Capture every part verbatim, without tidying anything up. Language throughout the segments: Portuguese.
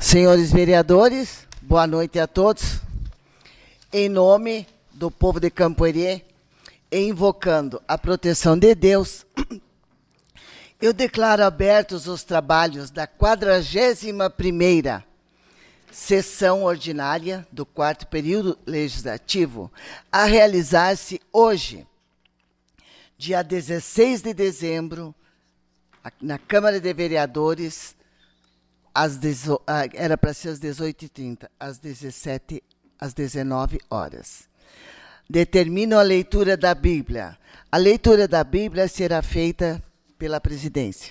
Senhores vereadores, boa noite a todos. Em nome do povo de Campo Herê, invocando a proteção de Deus, eu declaro abertos os trabalhos da quadragésima primeira sessão ordinária do quarto período legislativo, a realizar-se hoje, dia dezesseis de dezembro, na Câmara de Vereadores, às dezo... era para ser às dezoito e trinta, às dezessete, às dezenove horas. Determino a leitura da Bíblia. A leitura da Bíblia será feita pela presidência.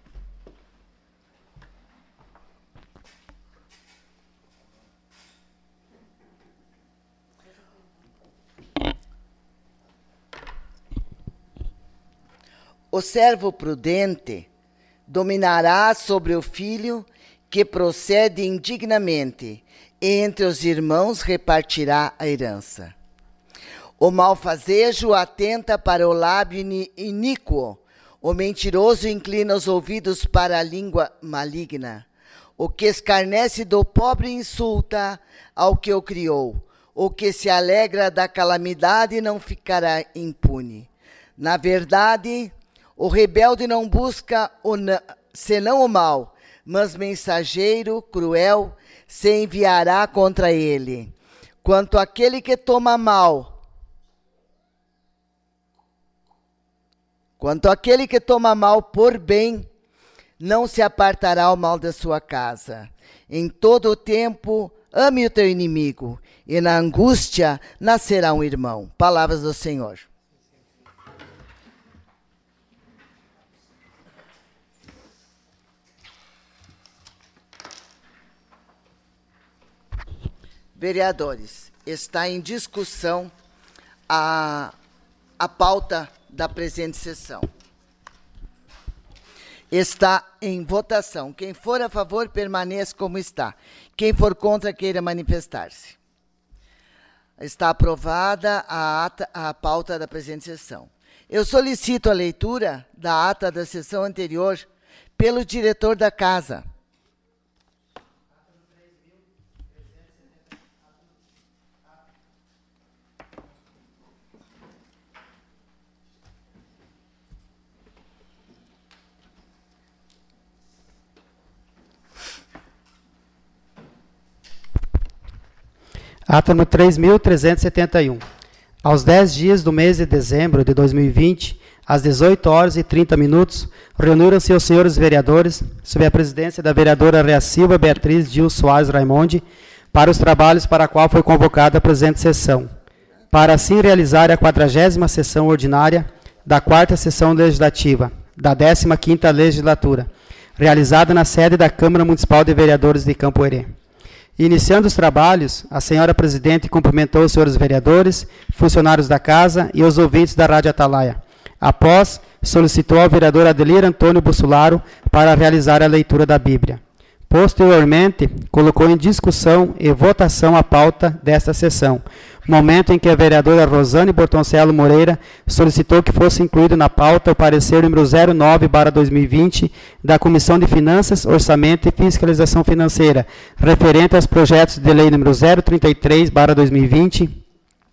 O servo prudente dominará sobre o filho que procede indignamente, e entre os irmãos repartirá a herança. O malfazejo atenta para o lábio iníquo, o mentiroso inclina os ouvidos para a língua maligna. O que escarnece do pobre insulta ao que o criou. O que se alegra da calamidade não ficará impune. Na verdade, o rebelde não busca o na, senão o mal, mas mensageiro cruel se enviará contra ele. Quanto àquele que toma mal, quanto àquele que toma mal por bem, não se apartará o mal da sua casa. Em todo o tempo, ame o teu inimigo, e na angústia nascerá um irmão. Palavras do Senhor. Vereadores, está em discussão a, a pauta da presente sessão. Está em votação. Quem for a favor, permaneça como está. Quem for contra, queira manifestar-se. Está aprovada a, ata, a pauta da presente sessão. Eu solicito a leitura da ata da sessão anterior pelo diretor da casa. Ata no três mil trezentos e setenta e um. Aos dez dias do mês de dezembro de dois mil e vinte, às dezoito horas e trinta minutos, reuniram-se os senhores vereadores, sob a presidência da vereadora Rea Silva Beatriz Gil Soares Raimonde, para os trabalhos para a qual foi convocada a presente sessão, para assim realizar a quadragésima sessão ordinária da quarta sessão legislativa, da décima quinta legislatura, realizada na sede da Câmara Municipal de Vereadores de Campo Herê. Iniciando os trabalhos, a senhora presidente cumprimentou os senhores vereadores, funcionários da casa e os ouvintes da Rádio Atalaia. Após, solicitou ao vereador Adelir Antônio Bussolaro para realizar a leitura da Bíblia. Posteriormente, colocou em discussão e votação a pauta desta sessão, momento em que a vereadora Rosane Bortoncello Moreira solicitou que fosse incluído na pauta o parecer número zero nove barra dois mil e vinte da Comissão de Finanças, Orçamento e Fiscalização Financeira, referente aos projetos de lei número zero trinta e três barra dois mil e vinte,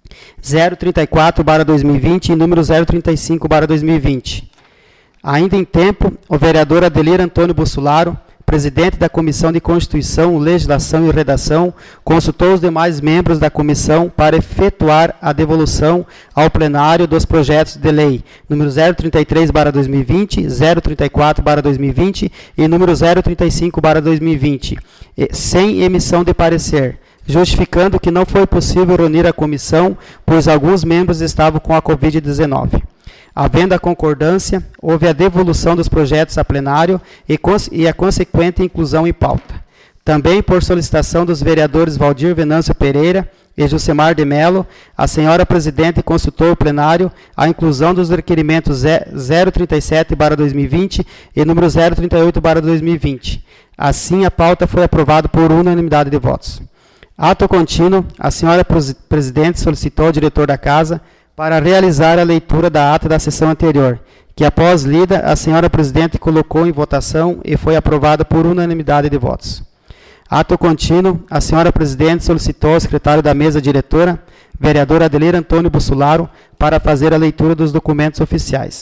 zero trinta e quatro barra dois mil e vinte e número zero trinta e cinco barra dois mil e vinte. Ainda em tempo, o vereador Adelir Antônio Bussolaro, presidente da Comissão de Constituição, Legislação e Redação, consultou os demais membros da comissão para efetuar a devolução ao plenário dos projetos de lei número zero trinta e três barra dois mil e vinte, zero trinta e quatro barra dois mil e vinte e número zero trinta e cinco barra dois mil e vinte, sem emissão de parecer, justificando que não foi possível reunir a comissão, pois alguns membros estavam com a covid dezenove. Havendo a concordância, houve a devolução dos projetos a plenário e, e a consequente inclusão em pauta. Também por solicitação dos vereadores Valdir Venâncio Pereira e Jucimar de Mello, a senhora presidente consultou o plenário a inclusão dos requerimentos zero trinta e sete barra dois mil e vinte e número zero trinta e oito barra dois mil e vinte. Assim, a pauta foi aprovada por unanimidade de votos. Ato contínuo, a senhora presidente solicitou ao diretor da casa para realizar a leitura da ata da sessão anterior, que após lida, a senhora presidente colocou em votação e foi aprovada por unanimidade de votos. Ato contínuo, a senhora presidente solicitou ao secretário da mesa diretora, vereador Adelir Antônio Bussolaro, para fazer a leitura dos documentos oficiais.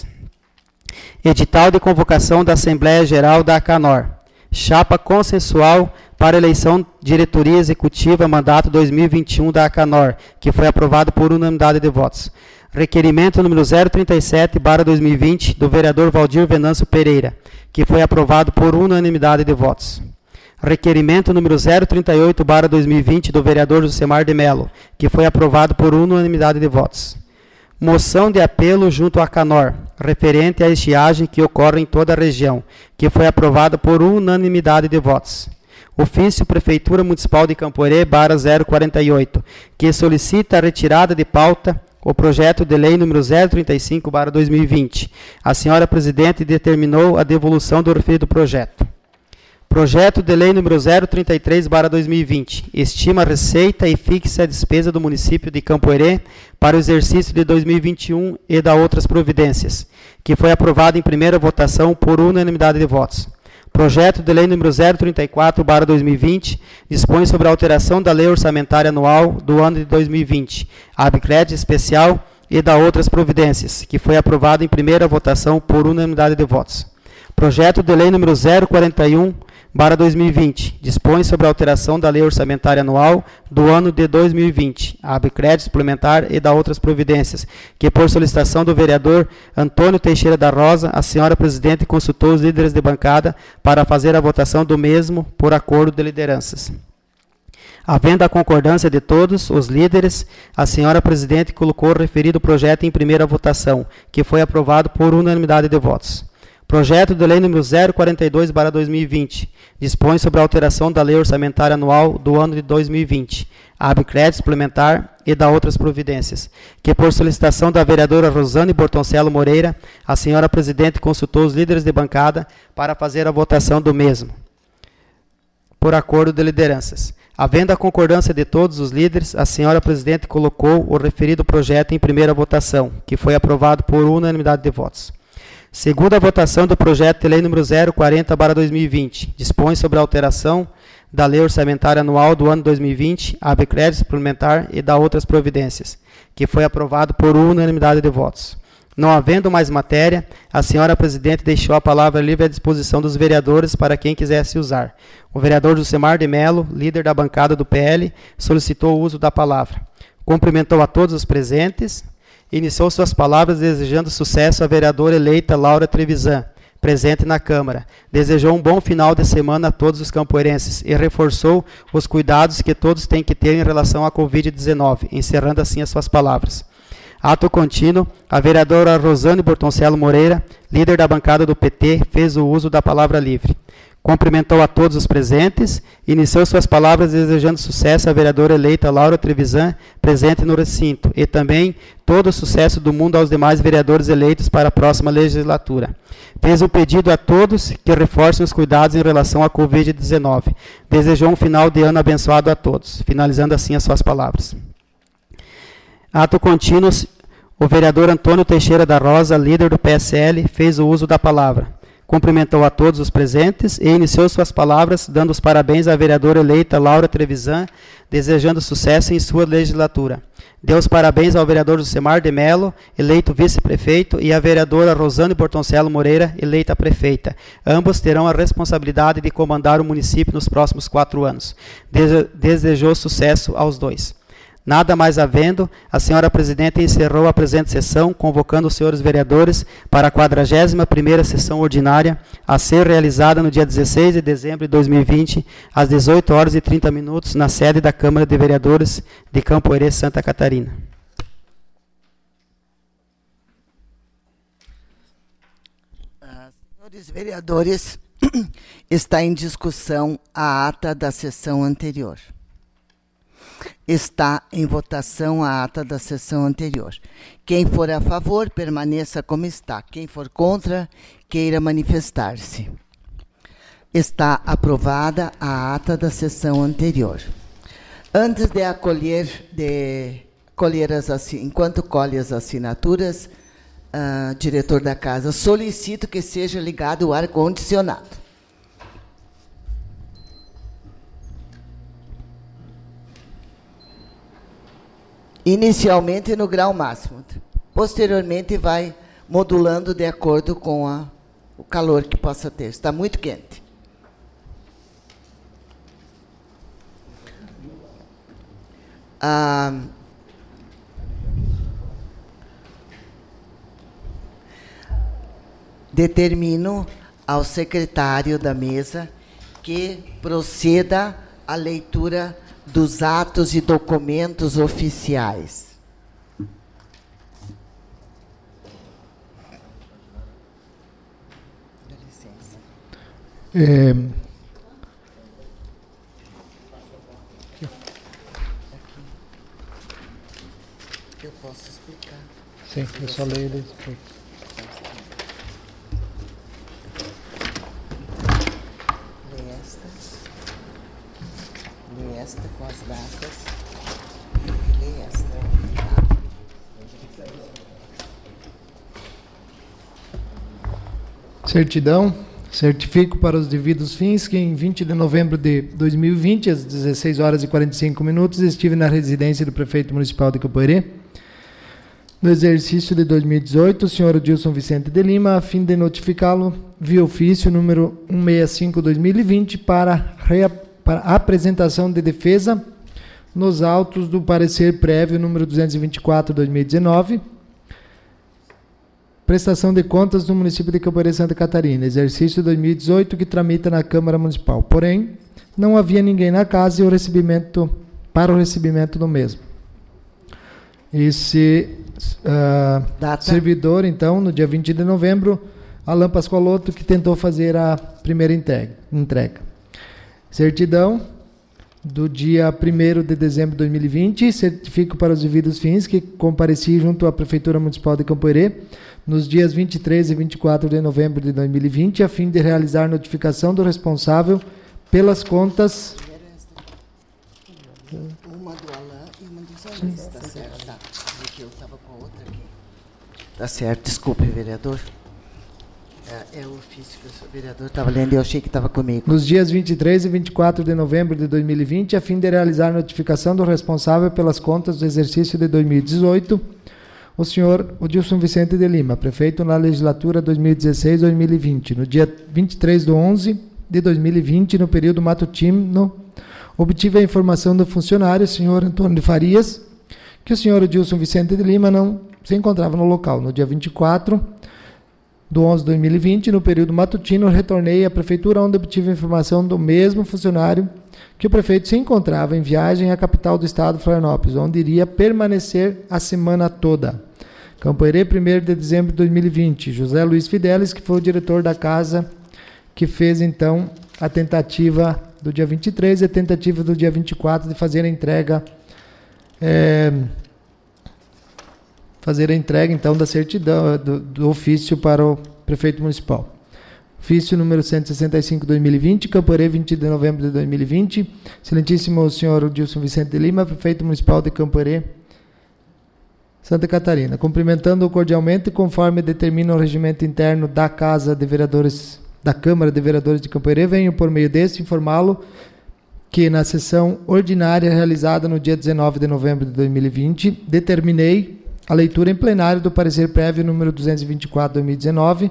Edital de convocação da Assembleia Geral da ACANOR. Chapa consensual para eleição diretoria executiva mandato dois mil e vinte e um da ACANOR, que foi aprovado por unanimidade de votos. Requerimento número zero trinta e sete barra dois mil e vinte do vereador Valdir Venâncio Pereira, que foi aprovado por unanimidade de votos. Requerimento número zero trinta e oito barra dois mil e vinte do vereador Josemar de Mello, que foi aprovado por unanimidade de votos. Moção de apelo junto à ACANOR, referente à estiagem que ocorre em toda a região, que foi aprovada por unanimidade de votos. Ofício Prefeitura Municipal de Camporê, barra zero quarenta e oito, que solicita a retirada de pauta o projeto de lei número zero trinta e cinco barra dois mil e vinte. A senhora presidente determinou a devolução do referido projeto. Projeto de lei número zero trinta e três barra dois mil e vinte. Estima a receita e fixa a despesa do município de Camporê para o exercício de dois mil e vinte e um e da outras providências, que foi aprovado em primeira votação por unanimidade de votos. Projeto de lei número zero trinta e quatro barra dois mil e vinte dispõe sobre a alteração da lei orçamentária anual do ano de dois mil e vinte, ab crédito especial e da outras providências, que foi aprovado em primeira votação por unanimidade de votos. Projeto de lei número zero quarenta e um barra dois mil e vinte dispõe sobre a alteração da lei orçamentária anual do ano de dois mil e vinte, ab crédito suplementar e da outras providências, que por solicitação do vereador Antônio Teixeira da Rosa, a senhora presidente consultou os líderes de bancada para fazer a votação do mesmo por acordo de lideranças. Havendo a concordância de todos os líderes, a senhora presidente colocou o referido projeto em primeira votação, que foi aprovado por unanimidade de votos. Projeto de lei número zero quarenta e dois barra dois mil e vinte dispõe sobre a alteração da lei orçamentária anual do ano de dois mil e vinte, ab crédito suplementar e da outras providências, que por solicitação da vereadora Rosane Bortoncello Moreira, a senhora presidente consultou os líderes de bancada para fazer a votação do mesmo, por acordo de lideranças. Havendo a concordância de todos os líderes, a senhora presidente colocou o referido projeto em primeira votação, que foi aprovado por unanimidade de votos. Segunda votação do projeto de lei número zero quarenta barra dois mil e vinte, dispõe sobre a alteração da lei orçamentária anual do ano dois mil e vinte, ab crédito suplementar e da outras providências, que foi aprovado por unanimidade de votos. Não havendo mais matéria, a senhora presidente deixou a palavra livre à disposição dos vereadores para quem quisesse usar. O vereador Josemar de Mello, líder da bancada do P L, solicitou o uso da palavra. Cumprimentou a todos os presentes. Iniciou suas palavras desejando sucesso à vereadora eleita Laura Trevisan, presente na Câmara. Desejou um bom final de semana a todos os campoerenses e reforçou os cuidados que todos têm que ter em relação à covid dezenove, encerrando assim as suas palavras. Ato contínuo, a vereadora Rosane Bortoncello Moreira, líder da bancada do P T, fez o uso da palavra livre. Cumprimentou a todos os presentes, iniciou suas palavras desejando sucesso à vereadora eleita Laura Trevisan, presente no recinto, e também todo o sucesso do mundo aos demais vereadores eleitos para a próxima legislatura. Fez um pedido a todos que reforcem os cuidados em relação à covid dezenove. Desejou um final de ano abençoado a todos, finalizando assim as suas palavras. Ato contínuo, o vereador Antônio Teixeira da Rosa, líder do P S L, fez o uso da palavra. Cumprimentou a todos os presentes e iniciou suas palavras dando os parabéns à vereadora eleita Laura Trevisan, desejando sucesso em sua legislatura. Deu os parabéns ao vereador Josemar de Mello, eleito vice-prefeito, e à vereadora Rosane Bortoncello Moreira, eleita prefeita. Ambos terão a responsabilidade de comandar o município nos próximos quatro anos. Desejou sucesso aos dois. Nada mais havendo, a senhora presidente encerrou a presente sessão, convocando os senhores vereadores para a quadragésima primeira sessão ordinária, a ser realizada no dia dezesseis de dezembro de dois mil e vinte, às dezoito horas e trinta minutos, na sede da Câmara de Vereadores de Camporê, Santa Catarina. Ah, senhores vereadores, está em discussão a ata da sessão anterior. Está em votação a ata da sessão anterior. Quem for a favor, permaneça como está. Quem for contra, queira manifestar-se. Está aprovada a ata da sessão anterior. Antes de acolher, de colher as, enquanto colhe as assinaturas, uh, diretor da casa, solicito que seja ligado o ar-condicionado. inicialmente no grau máximo. Posteriormente vai modulando de acordo com a, o calor que possa ter. Está muito quente. Ah, determino ao secretário da mesa que proceda à leitura dos atos e documentos oficiais. Dá licença. É... Eu posso explicar. Sim, eu só leio ele. Lê esta. Lê esta com as datas. Lê esta. Certidão. Certifico para os devidos fins que em vinte de novembro de dois mil e vinte, às dezesseis horas e quarenta e cinco minutos, estive na residência do prefeito municipal de Campoerê, no exercício de dois mil e dezoito, o senhor Dilson Vicente de Lima, a fim de notificá-lo via ofício número cento e sessenta e cinco barra dois mil e vinte para, rea, para apresentação de defesa nos autos do parecer prévio número duzentos e vinte e quatro barra dois mil e dezenove, prestação de contas do município de Campoerê, Santa Catarina, exercício dois mil e dezoito, que tramita na Câmara Municipal. Porém, não havia ninguém na casa e o recebimento, para o recebimento do mesmo. Esse uh, servidor, então, no dia vinte de novembro, Alan Pascoaloto, que tentou fazer a primeira entrega. Certidão do dia primeiro de dezembro de dois mil e vinte, certifico para os devidos fins que compareci junto à Prefeitura Municipal de Campoerê nos dias vinte e três e vinte e quatro de novembro de dois mil e vinte, a fim de realizar notificação do responsável pelas contas... Uma do Alan e uma dos Alan. Está certo, tá. Porque eu estava com a outra aqui. Tá certo, desculpe, vereador. É, é o ofício que o vereador estava lendo e eu achei que estava comigo. Nos dias vinte e três e vinte e quatro de novembro de dois mil e vinte, a fim de realizar notificação do responsável pelas contas do exercício de dois mil e dezoito, o senhor Odilson Vicente de Lima, prefeito na legislatura dois mil e dezesseis a dois mil e vinte. No dia vinte e três de onze de dois mil e vinte, no período matutino, obtive a informação do funcionário, senhor Antônio de Farias, que o senhor Odilson Vicente de Lima não se encontrava no local. No dia vinte e quatro do onze de dois mil e vinte, no período matutino, retornei à prefeitura, onde obtive a informação do mesmo funcionário que o prefeito se encontrava em viagem à capital do estado, Florianópolis, onde iria permanecer a semana toda. Campoerê, primeiro de dezembro de dois mil e vinte, José Luiz Fidelis, que foi o diretor da casa, que fez, então, a tentativa do dia vinte e três e a tentativa do dia vinte e quatro de fazer a entrega, é, fazer a entrega, então, da certidão, do, do ofício para o prefeito municipal. Ofício número cento e sessenta e cinco barra dois mil e vinte, Campoerê, vinte de novembro de dois mil e vinte. Excelentíssimo senhor Odilson Vicente de Lima, prefeito municipal de Campoerê, Santa Catarina. Cumprimentando-o cordialmente, conforme determina o regimento interno da Casa de Vereadores, da Câmara de Vereadores de Campoerê, venho, por meio deste, informá-lo que, na sessão ordinária realizada no dia dezenove de novembro de dois mil e vinte, determinei a leitura em plenário do parecer prévio número duzentos e vinte e quatro barra dois mil e dezenove,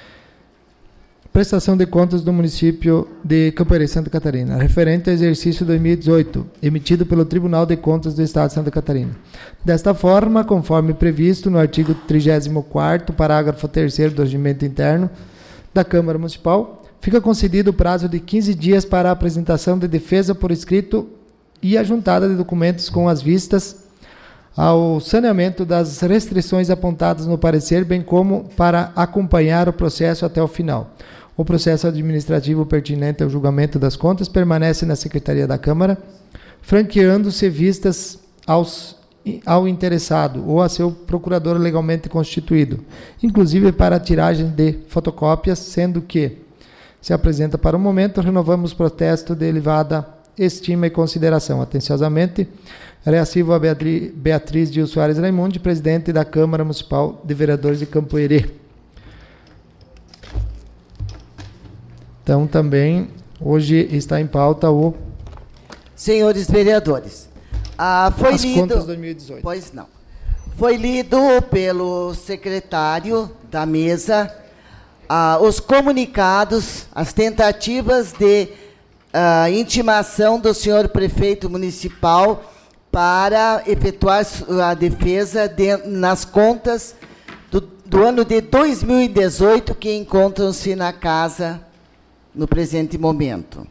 prestação de contas do município de Campoerê, Santa Catarina, referente ao exercício dois mil e dezoito, emitido pelo Tribunal de Contas do Estado de Santa Catarina. Desta forma, conforme previsto no artigo trigésimo quarto, parágrafo terceiro do regimento interno da Câmara Municipal, fica concedido o prazo de quinze dias para a apresentação de defesa por escrito e a juntada de documentos com as vistas ao saneamento das restrições apontadas no parecer, bem como para acompanhar o processo até o final. O processo administrativo pertinente ao julgamento das contas permanece na Secretaria da Câmara, franqueando-se vistas aos, ao interessado ou a seu procurador legalmente constituído, inclusive para a tiragem de fotocópias, sendo que, se apresenta para o momento, renovamos o protesto de elevada estima e consideração. Atenciosamente, reassivo a Beatriz, Beatriz Gil Soares Raimundi, presidente da Câmara Municipal de Vereadores de Campoerê. Então, também, hoje está em pauta o... Senhores vereadores, Ah, foi as lido, contas de dois mil e dezoito. Pois não. Foi lido pelo secretário da mesa ah, os comunicados, as tentativas de ah, intimação do senhor prefeito municipal para efetuar a defesa de, nas contas do, do ano de dois mil e dezoito, que encontram-se na casa no presente momento.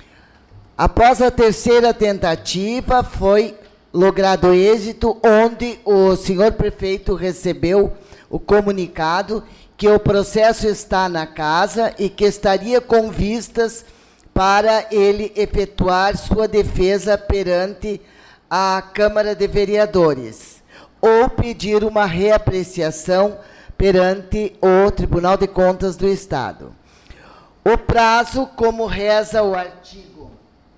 Após a terceira tentativa, foi logrado êxito, onde o senhor prefeito recebeu o comunicado que o processo está na casa e que estaria com vistas para ele efetuar sua defesa perante a Câmara de Vereadores, ou pedir uma reapreciação perante o Tribunal de Contas do Estado. O prazo, como reza o artigo,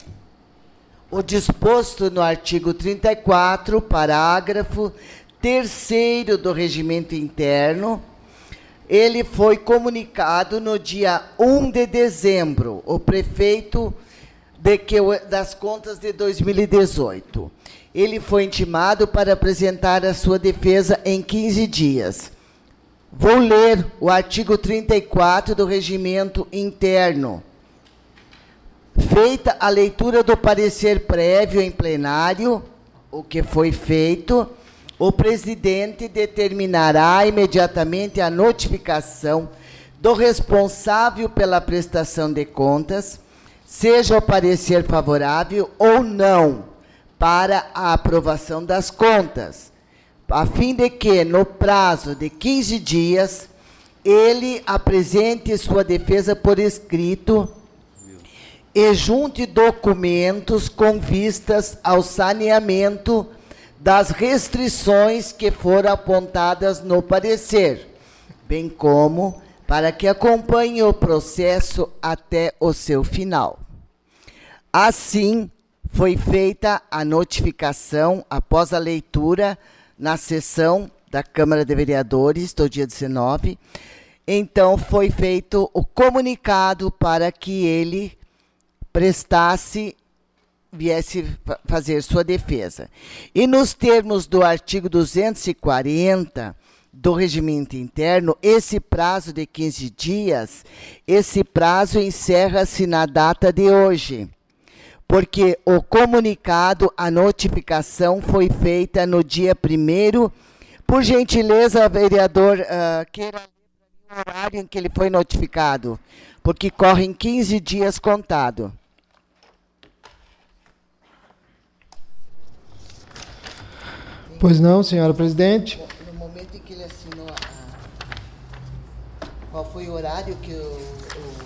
o disposto no artigo trinta e quatro, parágrafo terceiro do Regimento Interno, ele foi comunicado no dia um de dezembro, o prefeito de que, das contas de dois mil e dezoito. Ele foi intimado para apresentar a sua defesa em quinze dias. Vou ler o artigo trinta e quatro do Regimento Interno. Feita a leitura do parecer prévio em plenário, o que foi feito, o presidente determinará imediatamente a notificação do responsável pela prestação de contas, seja o parecer favorável ou não, para a aprovação das contas, a fim de que, no prazo de quinze dias, ele apresente sua defesa por escrito e junte documentos com vistas ao saneamento das restrições que foram apontadas no parecer, bem como para que acompanhe o processo até o seu final. Assim, foi feita a notificação após a leitura na sessão da Câmara de Vereadores do dia dezenove. Então, foi feito o comunicado para que ele prestasse, viesse fazer sua defesa. E nos termos do artigo duzentos e quarenta do Regimento Interno, esse prazo de quinze dias, esse prazo encerra-se na data de hoje, porque o comunicado, a notificação foi feita no dia primeiro. Por gentileza, vereador, uh, queira ler o horário em que ele foi notificado, porque correm quinze dias contado. Pois não, senhora presidente. No momento em que ele assinou, a... qual foi o horário que o... o...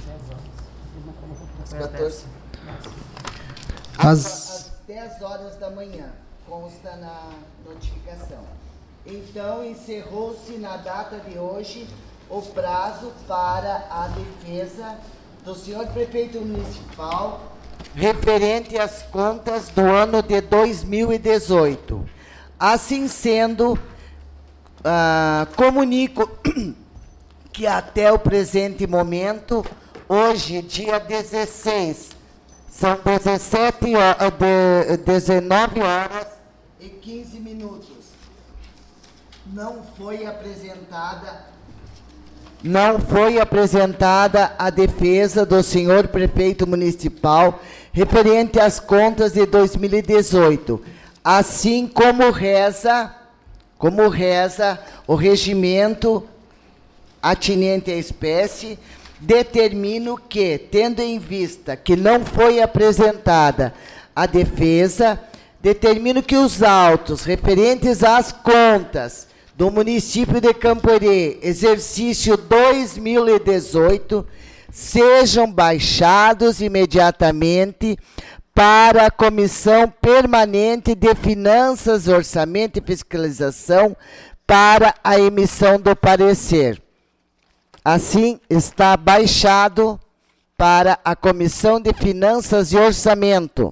Às quatorze... Às... Às dez horas da manhã, consta na notificação. Então, encerrou-se na data de hoje o prazo para a defesa do senhor prefeito municipal referente às contas do ano de dois mil e dezoito. Assim sendo, uh, comunico que até o presente momento, hoje, dia dezesseis, são dezessete horas, de, dezenove horas e quinze minutos. Não foi apresentada, não foi apresentada a defesa do senhor prefeito municipal referente às contas de dois mil e dezoito, assim como reza, como reza o regimento atinente à espécie. Determino que, tendo em vista que não foi apresentada a defesa, determino que os autos referentes às contas do município de Campo Herê, exercício dois mil e dezoito, sejam baixados imediatamente para a Comissão Permanente de Finanças, Orçamento e Fiscalização para a emissão do parecer. Assim, está baixado para a Comissão de Finanças e Orçamento.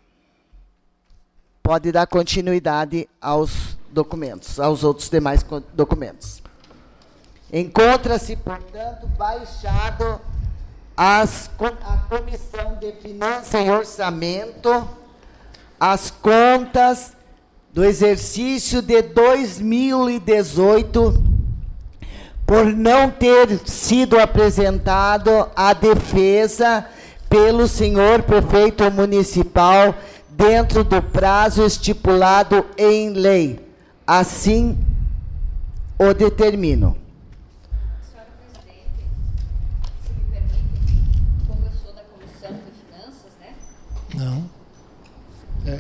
Pode dar continuidade aos documentos, aos outros demais documentos. Encontra-se, portanto, baixado as, a Comissão de Finanças e Orçamento as contas do exercício de dois mil e dezoito, por não ter sido apresentado a defesa pelo senhor prefeito municipal dentro do prazo estipulado em lei. Assim o determino. Senhora presidente, se me permite, como eu sou da Comissão de Finanças, né? Não. É.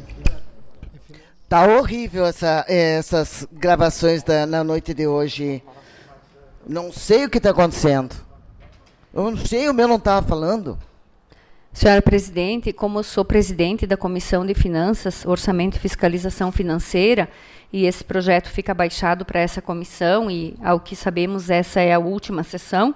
Tá horrível essa, essas gravações da, na noite de hoje. Não sei o que está acontecendo. Eu não sei, o meu não estava falando. Senhora presidente, como eu sou presidente da Comissão de Finanças, Orçamento e Fiscalização Financeira, e esse projeto fica baixado para essa comissão, e, ao que sabemos, essa é a última sessão,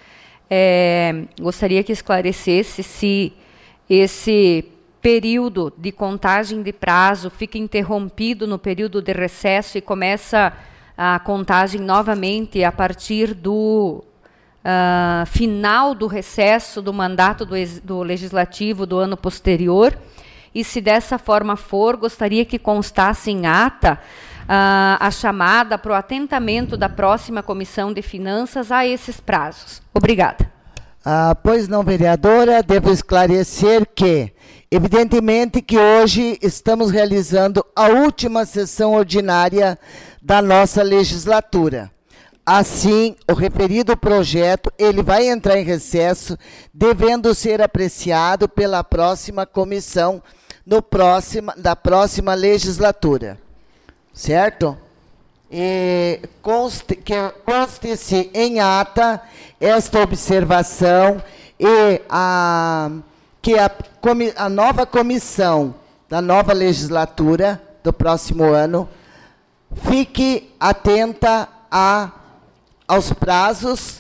é, gostaria que esclarecesse se esse período de contagem de prazo fica interrompido no período de recesso e começa a contagem novamente a partir do uh, final do recesso do mandato do, do legislativo do ano posterior. E se dessa forma for, gostaria que constasse em ata uh, a chamada para o atentamento da próxima Comissão de Finanças a esses prazos. Obrigada. Ah, pois não, vereadora, devo esclarecer que, evidentemente que hoje estamos realizando a última sessão ordinária da nossa legislatura. Assim, o referido projeto, ele vai entrar em recesso, devendo ser apreciado pela próxima comissão no próxima, da próxima legislatura. Certo? E conste, que conste-se em ata esta observação e a, que a, a nova comissão da nova legislatura do próximo ano fique atenta a, aos prazos,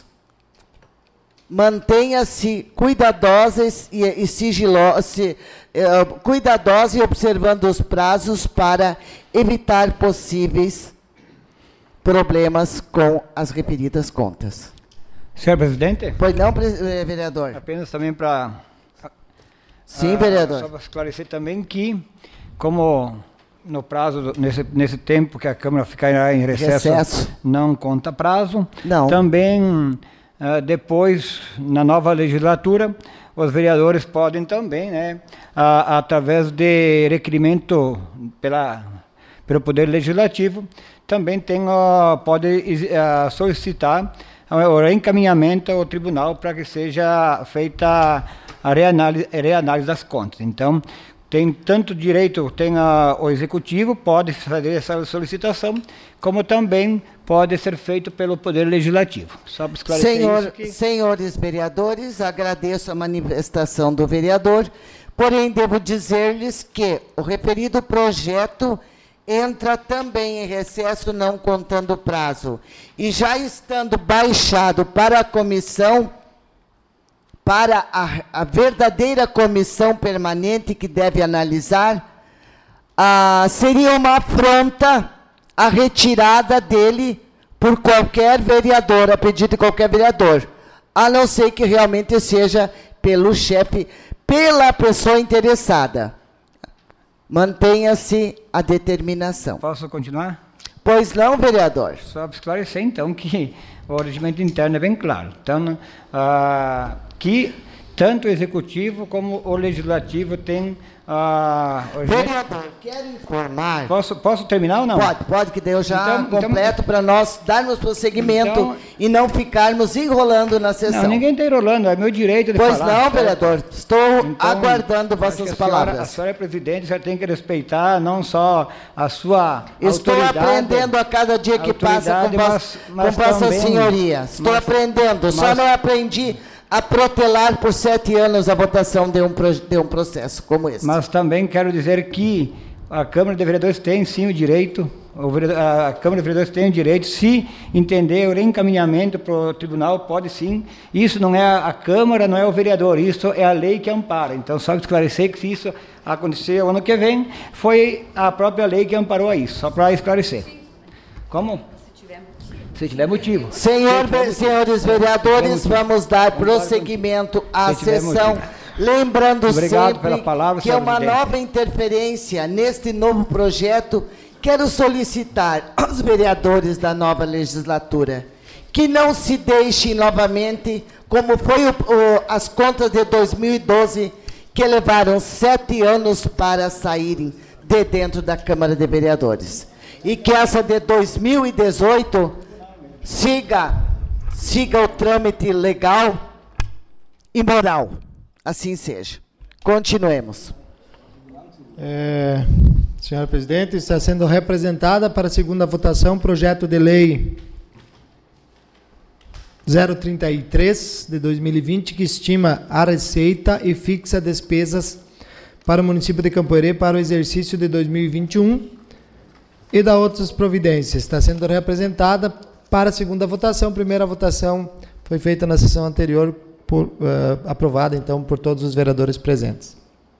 mantenha-se cuidadosa e, e sigilosa, eh, cuidadosa e observando os prazos para evitar possíveis problemas com as referidas contas. Senhor presidente? Pois não, vereador? Apenas também para... Sim, vereador. Só para esclarecer também que, como no prazo, nesse, nesse tempo que a Câmara ficará em recesso, recesso. não conta prazo, não. Também, uh, depois, na nova legislatura, os vereadores podem também, né, a, através de requerimento pela, pelo Poder Legislativo, também tem, uh, pode uh, solicitar o reencaminhamento ao tribunal para que seja feita a reanálise, reanálise das contas. Então, tem tanto direito, tem a, o executivo, pode fazer essa solicitação, como também pode ser feito pelo Poder Legislativo. Só para esclarecer Senhor, isso que... Senhores vereadores, agradeço a manifestação do vereador, porém devo dizer-lhes que o referido projeto entra também em recesso, não contando prazo. E já estando baixado para a comissão, para a, a verdadeira comissão permanente que deve analisar, ah, seria uma afronta a retirada dele por qualquer vereador, a pedido de qualquer vereador, a não ser que realmente seja pelo chefe, pela pessoa interessada. Mantenha-se a determinação. Posso continuar? Pois não, vereador. Só para esclarecer, então, que o regimento interno é bem claro. Então, ah, que tanto o executivo como o legislativo tem... Ah, vereador, quero informar... Posso, posso terminar ou não? Pode, pode, que daí eu já então, completo então, para nós darmos prosseguimento então, e não ficarmos enrolando na sessão. Não, ninguém está enrolando, é meu direito de pois falar. Pois não, vereador, estou então, aguardando vossas a palavras. Senhora, a senhora é presidente, já tem que respeitar não só a sua Estou autoridade... Estou aprendendo a cada dia que passa com, mas, mas com vossa também, senhoria. Estou mas, aprendendo, mas, só não aprendi... a protelar por sete anos a votação de um, de um processo como esse. Mas também quero dizer que a Câmara de Vereadores tem sim o direito, a Câmara de Vereadores tem o direito, se entender o reencaminhamento para o tribunal, pode sim. Isso não é a Câmara, não é o vereador, isso é a lei que ampara. Então, só esclarecer que se isso acontecer o ano que vem, foi a própria lei que amparou a isso, só para esclarecer. Como? Se tiver motivo. Senhor, senhores vereadores, vamos dar prosseguimento à sessão Lembrando Obrigado sempre pela palavra, que é uma presidente. nova interferência neste novo projeto. Quero solicitar aos vereadores da nova legislatura que não se deixem novamente, como foi o, o, as contas de dois mil e doze, que levaram sete anos para saírem de dentro da Câmara de Vereadores. E que essa de dois mil e dezoito siga, siga o trâmite legal e moral. Assim seja. Continuemos. É, senhora presidente, está sendo representada para a segunda votação projeto de lei zero trinta e três de dois mil e vinte, que estima a receita e fixa despesas para o município de Campo Herê para o exercício de dois mil e vinte e um e da outras providências. Está sendo representada para a segunda votação. Primeira votação foi feita na sessão anterior, por, uh, aprovada então por todos os vereadores presentes.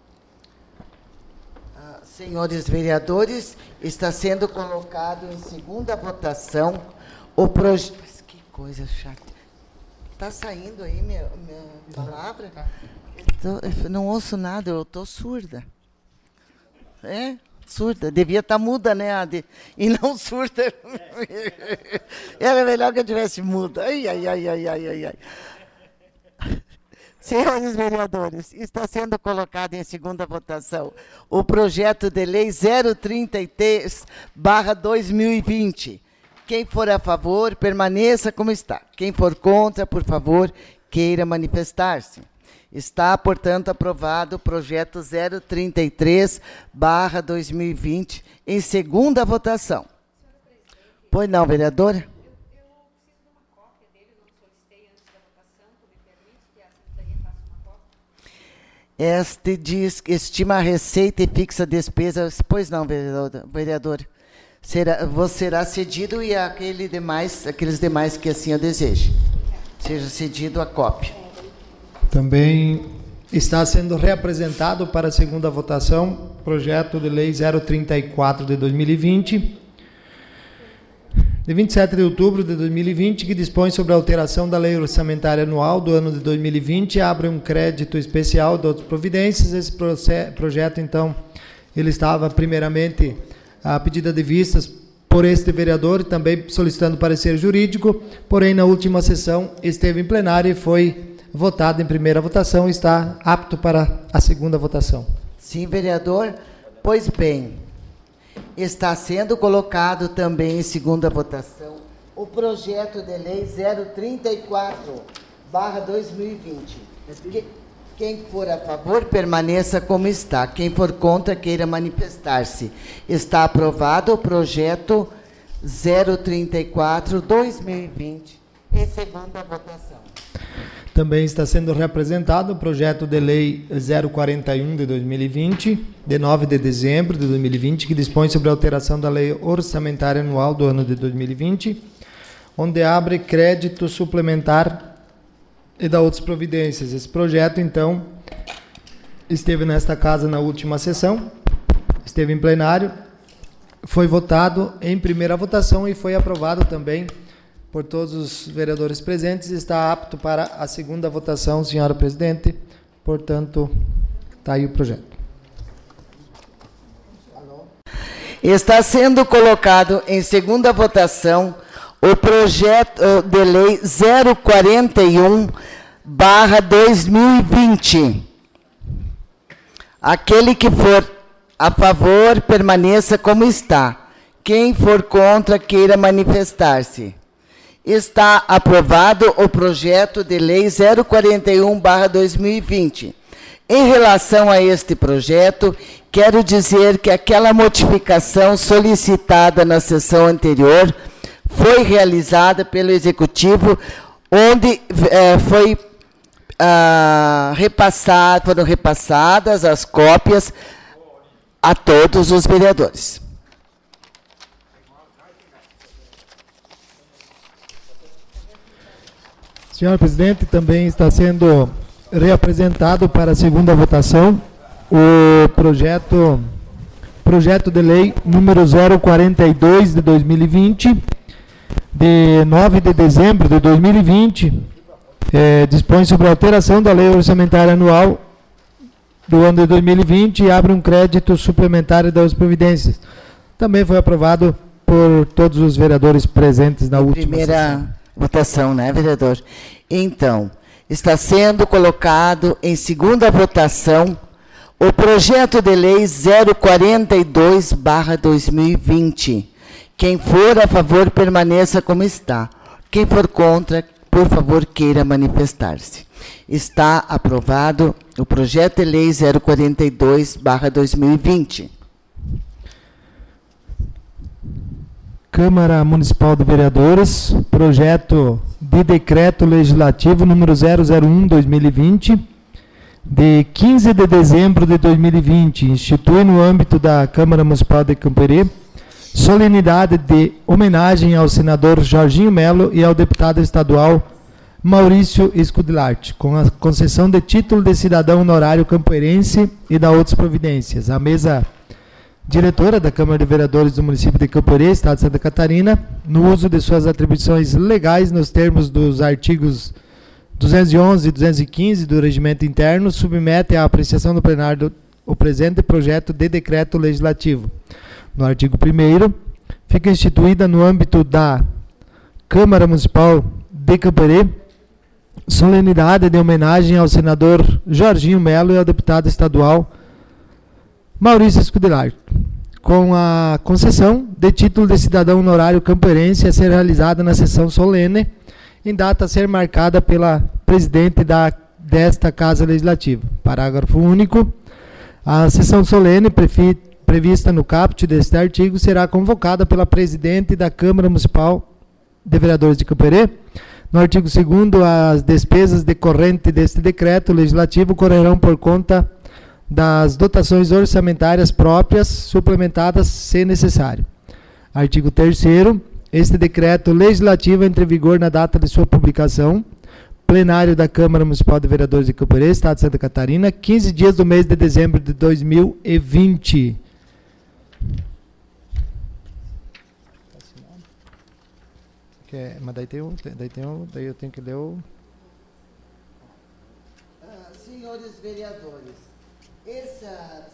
Senhores vereadores, está sendo colocado em segunda votação o projeto... Que coisa chata. Está saindo aí minha, minha palavra? Eu, tô, eu não ouço nada, eu estou surda. É? Surda. Devia estar tá muda, né, Adi? E não surda. Era melhor que eu tivesse muda. Ai, ai, ai, ai, ai, ai, ai. Senhores vereadores, está sendo colocado em segunda votação o projeto de lei zero trinta e três barra dois mil e vinte. Quem for a favor, permaneça como está. Quem for contra, por favor, queira manifestar-se. Está, portanto, aprovado o projeto zero trinta e três barra dois mil e vinte em segunda votação. Pois não, vereadora? Este diz que estima a receita e fixa despesas. Pois não, vereador. vereador. Será, você será cedido e aquele demais, aqueles demais que assim eu deseje. Seja cedido a cópia. Também está sendo reapresentado para a segunda votação projeto de lei zero trinta e quatro de dois mil e vinte, de vinte e sete de outubro de dois mil e vinte, que dispõe sobre a alteração da lei orçamentária anual do ano de dois mil e vinte e abre um crédito especial de outras providências. Esse projeto, então, ele estava primeiramente a pedida de vistas por este vereador, também solicitando parecer jurídico, porém, na última sessão, esteve em plenário e foi votado em primeira votação e está apto para a segunda votação. Sim, vereador. Pois bem, está sendo colocado também em segunda votação o projeto de lei zero trinta e quatro barra dois mil e vinte. Que, quem for a favor, permaneça como está. Quem for contra, queira manifestar-se. Está aprovado o projeto zero trinta e quatro barra dois mil e vinte em segunda votação. Também está sendo representado o projeto de lei zero quarenta e um de dois mil e vinte, de nove de dezembro de dois mil e vinte, que dispõe sobre a alteração da lei orçamentária anual do ano de dois mil e vinte, onde abre crédito suplementar e dá outras providências. Esse projeto, então, esteve nesta casa na última sessão, esteve em plenário, foi votado em primeira votação e foi aprovado também por todos os vereadores presentes. Está apto para a segunda votação, senhora presidente. Portanto, está aí o projeto. Está sendo colocado em segunda votação o projeto de lei zero quarenta e um barra dois mil e vinte. Aquele que for a favor, permaneça como está. Quem for contra, queira manifestar-se. Está aprovado o projeto de lei zero quarenta e um barra dois mil e vinte. Em relação a este projeto, quero dizer que aquela modificação solicitada na sessão anterior foi realizada pelo Executivo, onde eh, foi ah, repassado, foram repassadas as cópias a todos os vereadores. Senhor presidente, também está sendo reapresentado para a segunda votação o projeto, projeto de lei número zero quarenta e dois de dois mil e vinte, de nove de dezembro de dois mil e vinte, é, dispõe sobre a alteração da lei orçamentária anual do ano de dois mil e vinte e abre um crédito suplementar das providências. Também foi aprovado por todos os vereadores presentes na última primeira sessão. votação, né, vereador? Então, está sendo colocado em segunda votação o projeto de lei zero quarenta e dois barra dois mil e vinte. Quem for a favor, permaneça como está. Quem for contra, por favor, queira manifestar-se. Está aprovado o projeto de lei zero quarenta e dois barra dois mil e vinte. Câmara Municipal de Vereadores, projeto de decreto legislativo número zero zero um barra dois mil e vinte, de quinze de dezembro de dois mil e vinte, institui no âmbito da Câmara Municipal de Camperê solenidade de homenagem ao senador Jorginho Melo e ao deputado estadual Maurício Scudlart, com a concessão de título de cidadão honorário camperense e da outras providências. A mesa diretora da Câmara de Vereadores do município de Camporê, Estado de Santa Catarina, no uso de suas atribuições legais nos termos dos artigos duzentos e onze e duzentos e quinze do Regimento Interno, submete à apreciação do plenário do, o presente projeto de decreto legislativo. No artigo primeiro, fica instituída no âmbito da Câmara Municipal de Camporê solenidade de homenagem ao senador Jorginho Melo e ao deputado estadual Maurício Scudlart, com a concessão de título de cidadão honorário camperense a ser realizada na sessão solene, em data a ser marcada pela presidente da, desta Casa Legislativa. Parágrafo único. A sessão solene prefi, prevista no caput deste artigo será convocada pela presidente da Câmara Municipal de Vereadores de Camperê. No artigo segundo, as despesas decorrentes deste decreto legislativo correrão por conta das dotações orçamentárias próprias, suplementadas se necessário. Artigo terceiro. Este decreto legislativo entra em vigor na data de sua publicação, plenário da Câmara Municipal de Vereadores de Camperê, Estado de Santa Catarina, quinze dias do mês de dezembro de dois mil e vinte. É, mas daí tem um, daí tem um, daí eu tenho que ler o... Ah, senhores vereadores, essas,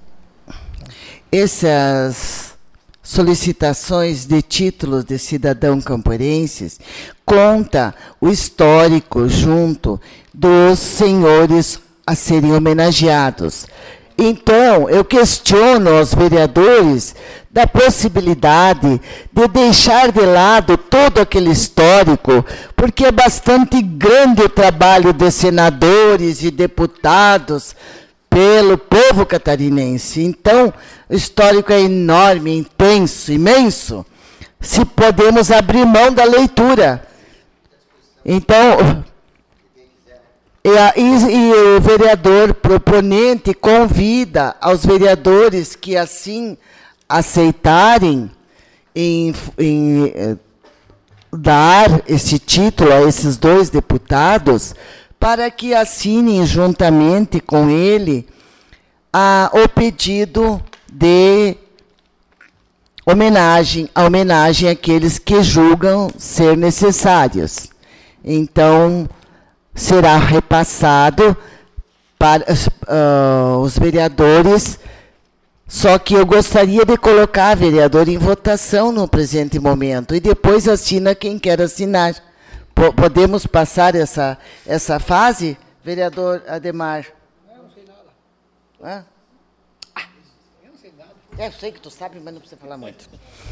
essas solicitações de títulos de cidadão camporenses conta o histórico junto dos senhores a serem homenageados. Então, eu questiono aos vereadores da possibilidade de deixar de lado todo aquele histórico, porque é bastante grande o trabalho de senadores e deputados pelo povo catarinense. Então, o histórico é enorme, intenso, imenso, se podemos abrir mão da leitura. Então... E, a, e, e o vereador proponente convida aos vereadores que assim aceitarem em, em eh, dar esse título a esses dois deputados para que assinem juntamente com ele a, o pedido de homenagem, a homenagem àqueles que julgam ser necessários. Então, será repassado para uh, os vereadores, só que eu gostaria de colocar vereador em votação no presente momento, e depois assina quem quer assinar. P- podemos passar essa, essa fase, vereador Ademar? Eu não sei nada. Hã? Ah, eu não sei nada. É, eu sei que tu sabe, mas não precisa falar muito.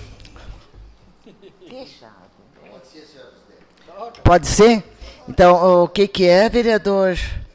Deixa. Pode ser, senhor. Pode ser? Então, o que, que é, vereador?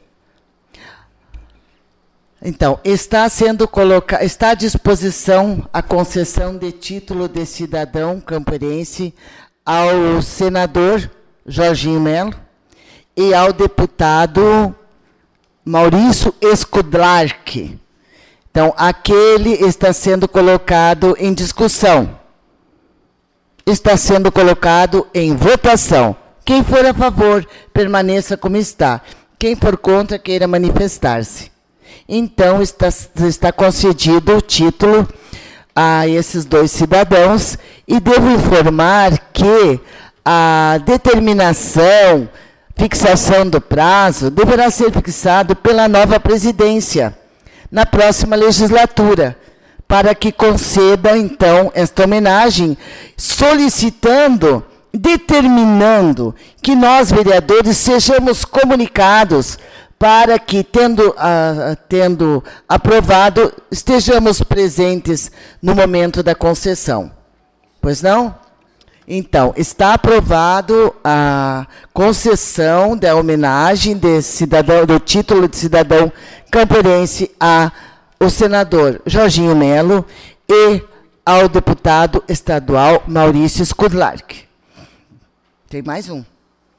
Então, está sendo colocado, está à disposição a concessão de título de cidadão camperense ao senador Jorginho Melo e ao deputado Maurício Scudlart. Então, aquele está sendo colocado em discussão. Está sendo colocado em votação. Quem for a favor, permaneça como está. Quem for contra, queira manifestar-se. Então, está, está concedido o título a esses dois cidadãos e devo informar que a determinação, fixação do prazo, deverá ser fixado pela nova presidência. na próxima legislatura, para que conceda, então, esta homenagem, solicitando, determinando que nós, vereadores, sejamos comunicados para que, tendo, uh, tendo aprovado, estejamos presentes no momento da concessão. Pois não? Então, está aprovado a concessão da homenagem de cidadão, do título de cidadão campoerense ao senador Jorginho Melo e ao deputado estadual Maurício Skudlark. Tem mais um?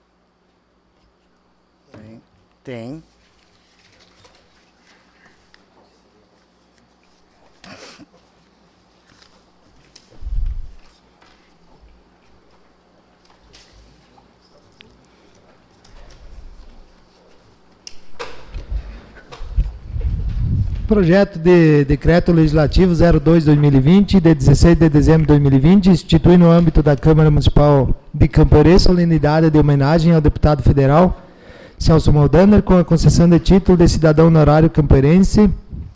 Tem. Tem. Projeto de Decreto Legislativo zero dois barra dois mil e vinte, de dezesseis de dezembro de dois mil e vinte, institui no âmbito da Câmara Municipal de Camporê solenidade de homenagem ao deputado federal Celso Maldaner com a concessão de título de cidadão honorário campoerense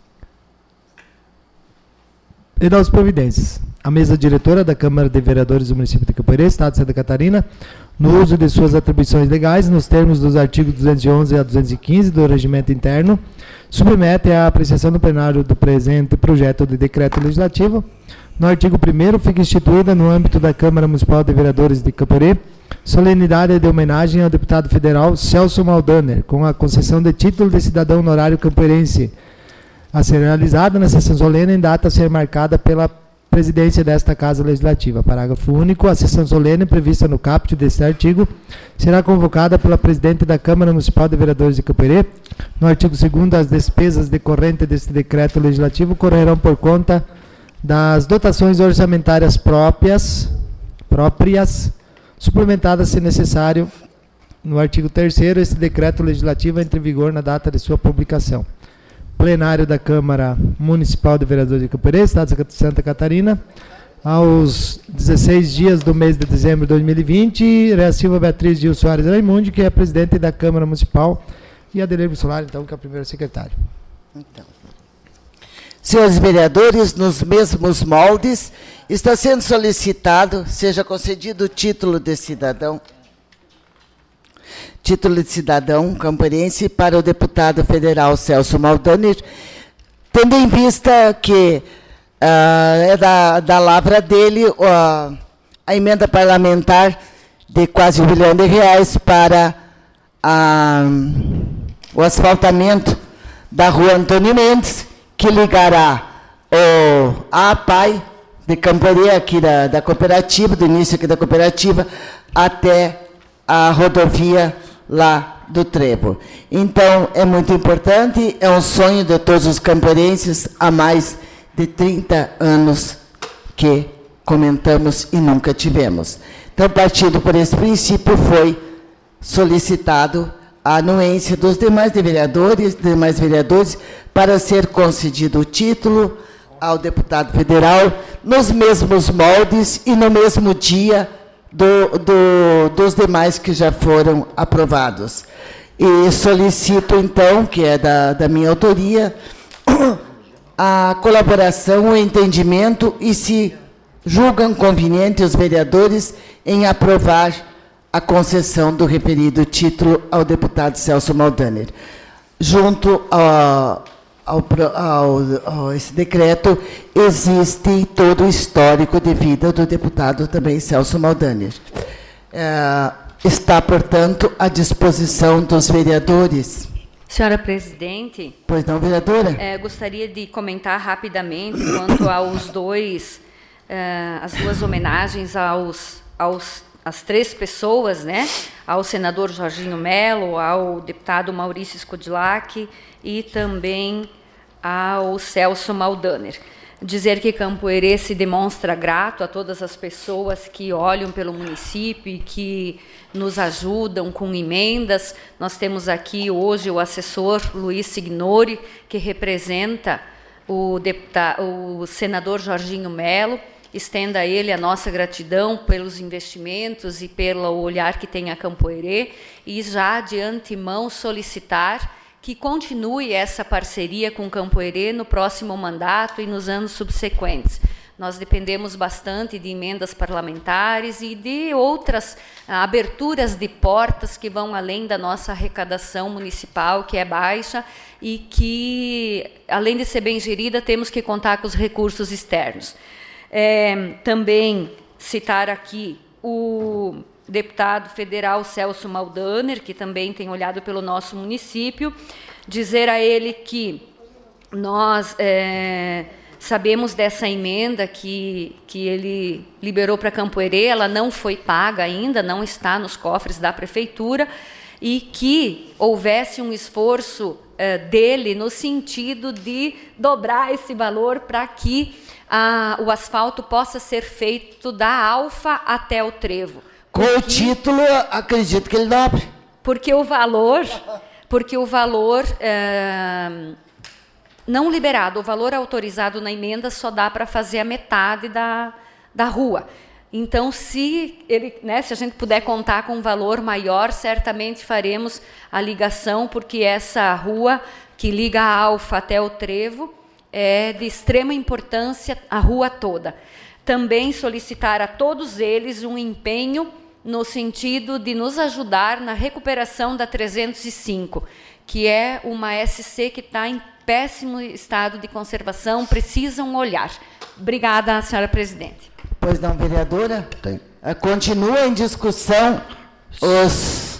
e das providências. A mesa diretora da Câmara de Vereadores do município de Camporê, Estado de Santa Catarina, no uso de suas atribuições legais, nos termos dos artigos duzentos e onze a duzentos e quinze do Regimento Interno, submete à apreciação do plenário do presente projeto de decreto legislativo. No artigo primeiro, fica instituída no âmbito da Câmara Municipal de Vereadores de Camporê solenidade de homenagem ao deputado federal Celso Maldaner, com a concessão de título de cidadão honorário campoerense, a ser realizada na sessão solene em data a ser marcada pela presidência desta Casa Legislativa. Parágrafo único. A sessão solene prevista no caput deste artigo será convocada pela presidente da Câmara Municipal de Vereadores de Camporê. No artigo segundo, as despesas decorrentes deste decreto legislativo correrão por conta das dotações orçamentárias próprias, próprias suplementadas, se necessário. No artigo terceiro, este decreto legislativo entra em vigor na data de sua publicação. Plenário da Câmara Municipal de Vereadores de Camporê, Estado de Santa Catarina, aos dezesseis dias do mês de dezembro de dois mil e vinte, Rea Silva Beatriz Gil Soares Raimundi, que é presidente da Câmara Municipal, e Adelir Solar, então, que é a primeira secretária. Então, senhores vereadores, nos mesmos moldes, está sendo solicitado, seja concedido o título de cidadão, título de cidadão campoerense para o deputado federal Celso Maldaner, tendo em vista que uh, é da, da lavra dele uh, a emenda parlamentar de quase um bilhão de reais para uh, o asfaltamento da rua Antônio Mendes, que ligará o a APAI de Camporê, aqui da, da cooperativa, do início aqui da cooperativa, até a rodovia lá do Trevo. Então, é muito importante, é um sonho de todos os camporenses há mais de trinta anos que comentamos e nunca tivemos. Então, partindo por esse princípio, foi solicitado a anuência dos demais vereadores, demais vereadores para ser concedido o título ao deputado federal nos mesmos moldes e no mesmo dia Do, do, dos demais que já foram aprovados. E solicito, então, que é da, da minha autoria, a colaboração, o entendimento e, se julgam conveniente os vereadores, em aprovar a concessão do referido título ao deputado Celso Maldaner. Junto a, Ao, ao, ao esse decreto, existe todo o histórico de vida do deputado também Celso Maldaner. É, está, portanto, à disposição dos vereadores. Senhora presidente. Pois não, vereadora? É, gostaria de comentar rapidamente quanto aos dois, é, as duas homenagens aos, aos as três pessoas, né? Ao senador Jorginho Melo, ao deputado Maurício Skudlark e também ao Celso Maldaner. Dizer que Campoerê se demonstra grato a todas as pessoas que olham pelo município e que nos ajudam com emendas. Nós temos aqui hoje o assessor Luiz Signori, que representa o, deputado, o senador Jorginho Melo. Estenda a ele a nossa gratidão pelos investimentos e pelo olhar que tem a Campoerê, e já de antemão solicitar que continue essa parceria com Campo Herê no próximo mandato e nos anos subsequentes. Nós dependemos bastante de emendas parlamentares e de outras ah, aberturas de portas que vão além da nossa arrecadação municipal, que é baixa, e que, além de ser bem gerida, temos que contar com os recursos externos. É, também citar aqui o deputado federal Celso Maldaner, que também tem olhado pelo nosso município, dizer a ele que nós é, sabemos dessa emenda que, que ele liberou para Campo Herê, ela não foi paga ainda, não está nos cofres da prefeitura, e que houvesse um esforço é, dele no sentido de dobrar esse valor para que a, o asfalto possa ser feito da Alfa até o Trevo. Com o título, acredito que ele dobre. Porque o valor, porque o valor é, não liberado, o valor autorizado na emenda só dá para fazer a metade da, da rua. Então, se, ele, né, se a gente puder contar com um valor maior, certamente faremos a ligação, porque essa rua que liga a Alfa até o Trevo é de extrema importância, a rua toda. Também solicitar a todos eles um empenho no sentido de nos ajudar na recuperação da trezentos e cinco, que é uma S C que está em péssimo estado de conservação, precisam olhar. Obrigada, senhora presidente. Pois não, vereadora? Tem. Continua em discussão os...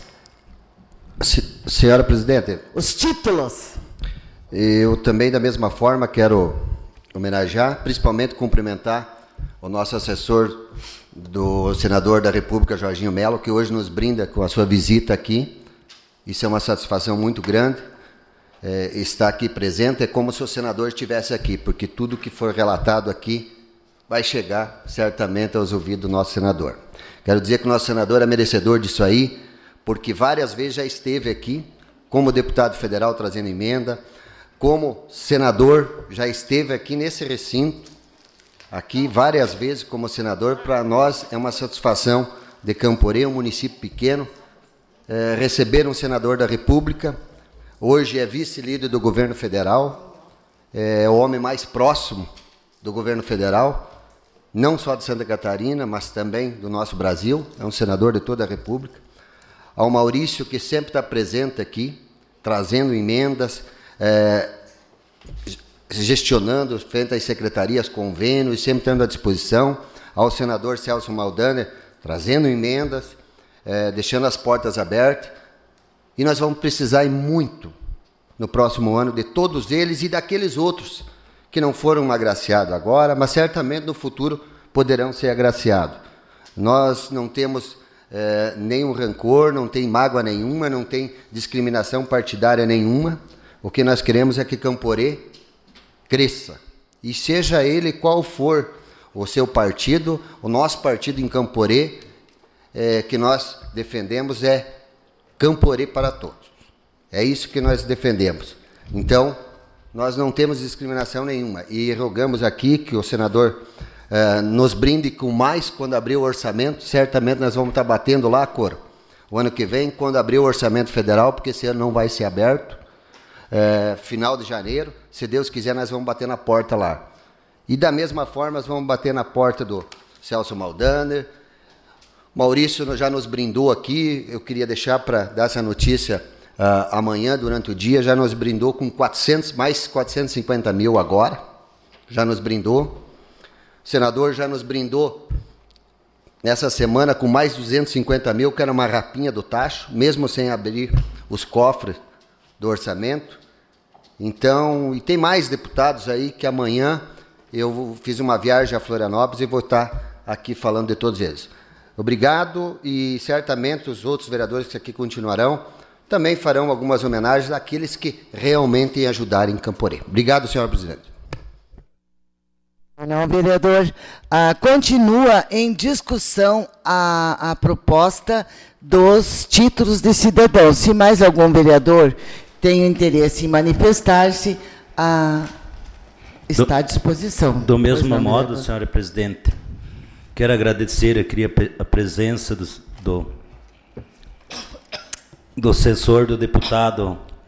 Se, senhora presidente. Os títulos. Eu também, da mesma forma, quero homenagear, principalmente cumprimentar o nosso assessor do senador da República, Jorginho Melo, que hoje nos brinda com a sua visita aqui. Isso é uma satisfação muito grande. É, estar aqui presente é como se o senador estivesse aqui, porque tudo que for relatado aqui vai chegar certamente aos ouvidos do nosso senador. Quero dizer que o nosso senador é merecedor disso aí, porque várias vezes já esteve aqui, como deputado federal trazendo emenda, como senador já esteve aqui nesse recinto, aqui várias vezes como senador. Para nós é uma satisfação de Campo Herê, um município pequeno, é, receber um senador da República. Hoje é vice-líder do governo federal, é o homem mais próximo do governo federal, não só de Santa Catarina, mas também do nosso Brasil, é um senador de toda a República. Ao Maurício, que sempre está presente aqui, trazendo emendas, é, gestionando frente às secretarias, convênios, sempre estando à disposição. Ao senador Celso Maldaner, trazendo emendas, é, deixando as portas abertas. E nós vamos precisar muito, no próximo ano, de todos eles e daqueles outros que não foram agraciados agora, mas certamente no futuro poderão ser agraciados. Nós não temos é, nenhum rancor, não tem mágoa nenhuma, não tem discriminação partidária nenhuma. O que nós queremos é que Campo Herê cresça. E seja ele qual for o seu partido, o nosso partido em Campo Herê, é, que nós defendemos é Campo Herê para todos. É isso que nós defendemos. Então, nós não temos discriminação nenhuma. E rogamos aqui que o senador eh, nos brinde com mais quando abrir o orçamento. Certamente nós vamos estar batendo lá, Coro, o ano que vem, quando abrir o orçamento federal, porque esse ano não vai ser aberto. Eh, final de janeiro, se Deus quiser, nós vamos bater na porta lá. E da mesma forma, nós vamos bater na porta do Celso Maldaner. Maurício já nos brindou aqui, eu queria deixar para dar essa notícia uh, amanhã, durante o dia, já nos brindou com quatrocentos, mais quatrocentos e cinquenta mil agora, já nos brindou. O senador já nos brindou nessa semana com mais duzentos e cinquenta mil, que era uma rapinha do tacho, mesmo sem abrir os cofres do orçamento. Então, e tem mais deputados aí que amanhã eu fiz uma viagem a Florianópolis e vou estar aqui falando de todos eles. Obrigado, e certamente os outros vereadores que aqui continuarão também farão algumas homenagens àqueles que realmente ajudarem em Campo Herê. Obrigado, senhora presidente. Não, vereador, ah, continua em discussão a, a proposta dos títulos de cidadão. Se mais algum vereador tem interesse em manifestar-se, ah, está do, à disposição. Do mesmo não, modo, vereador. Senhora presidente, quero agradecer aqui a presença do, do, do assessor do deputado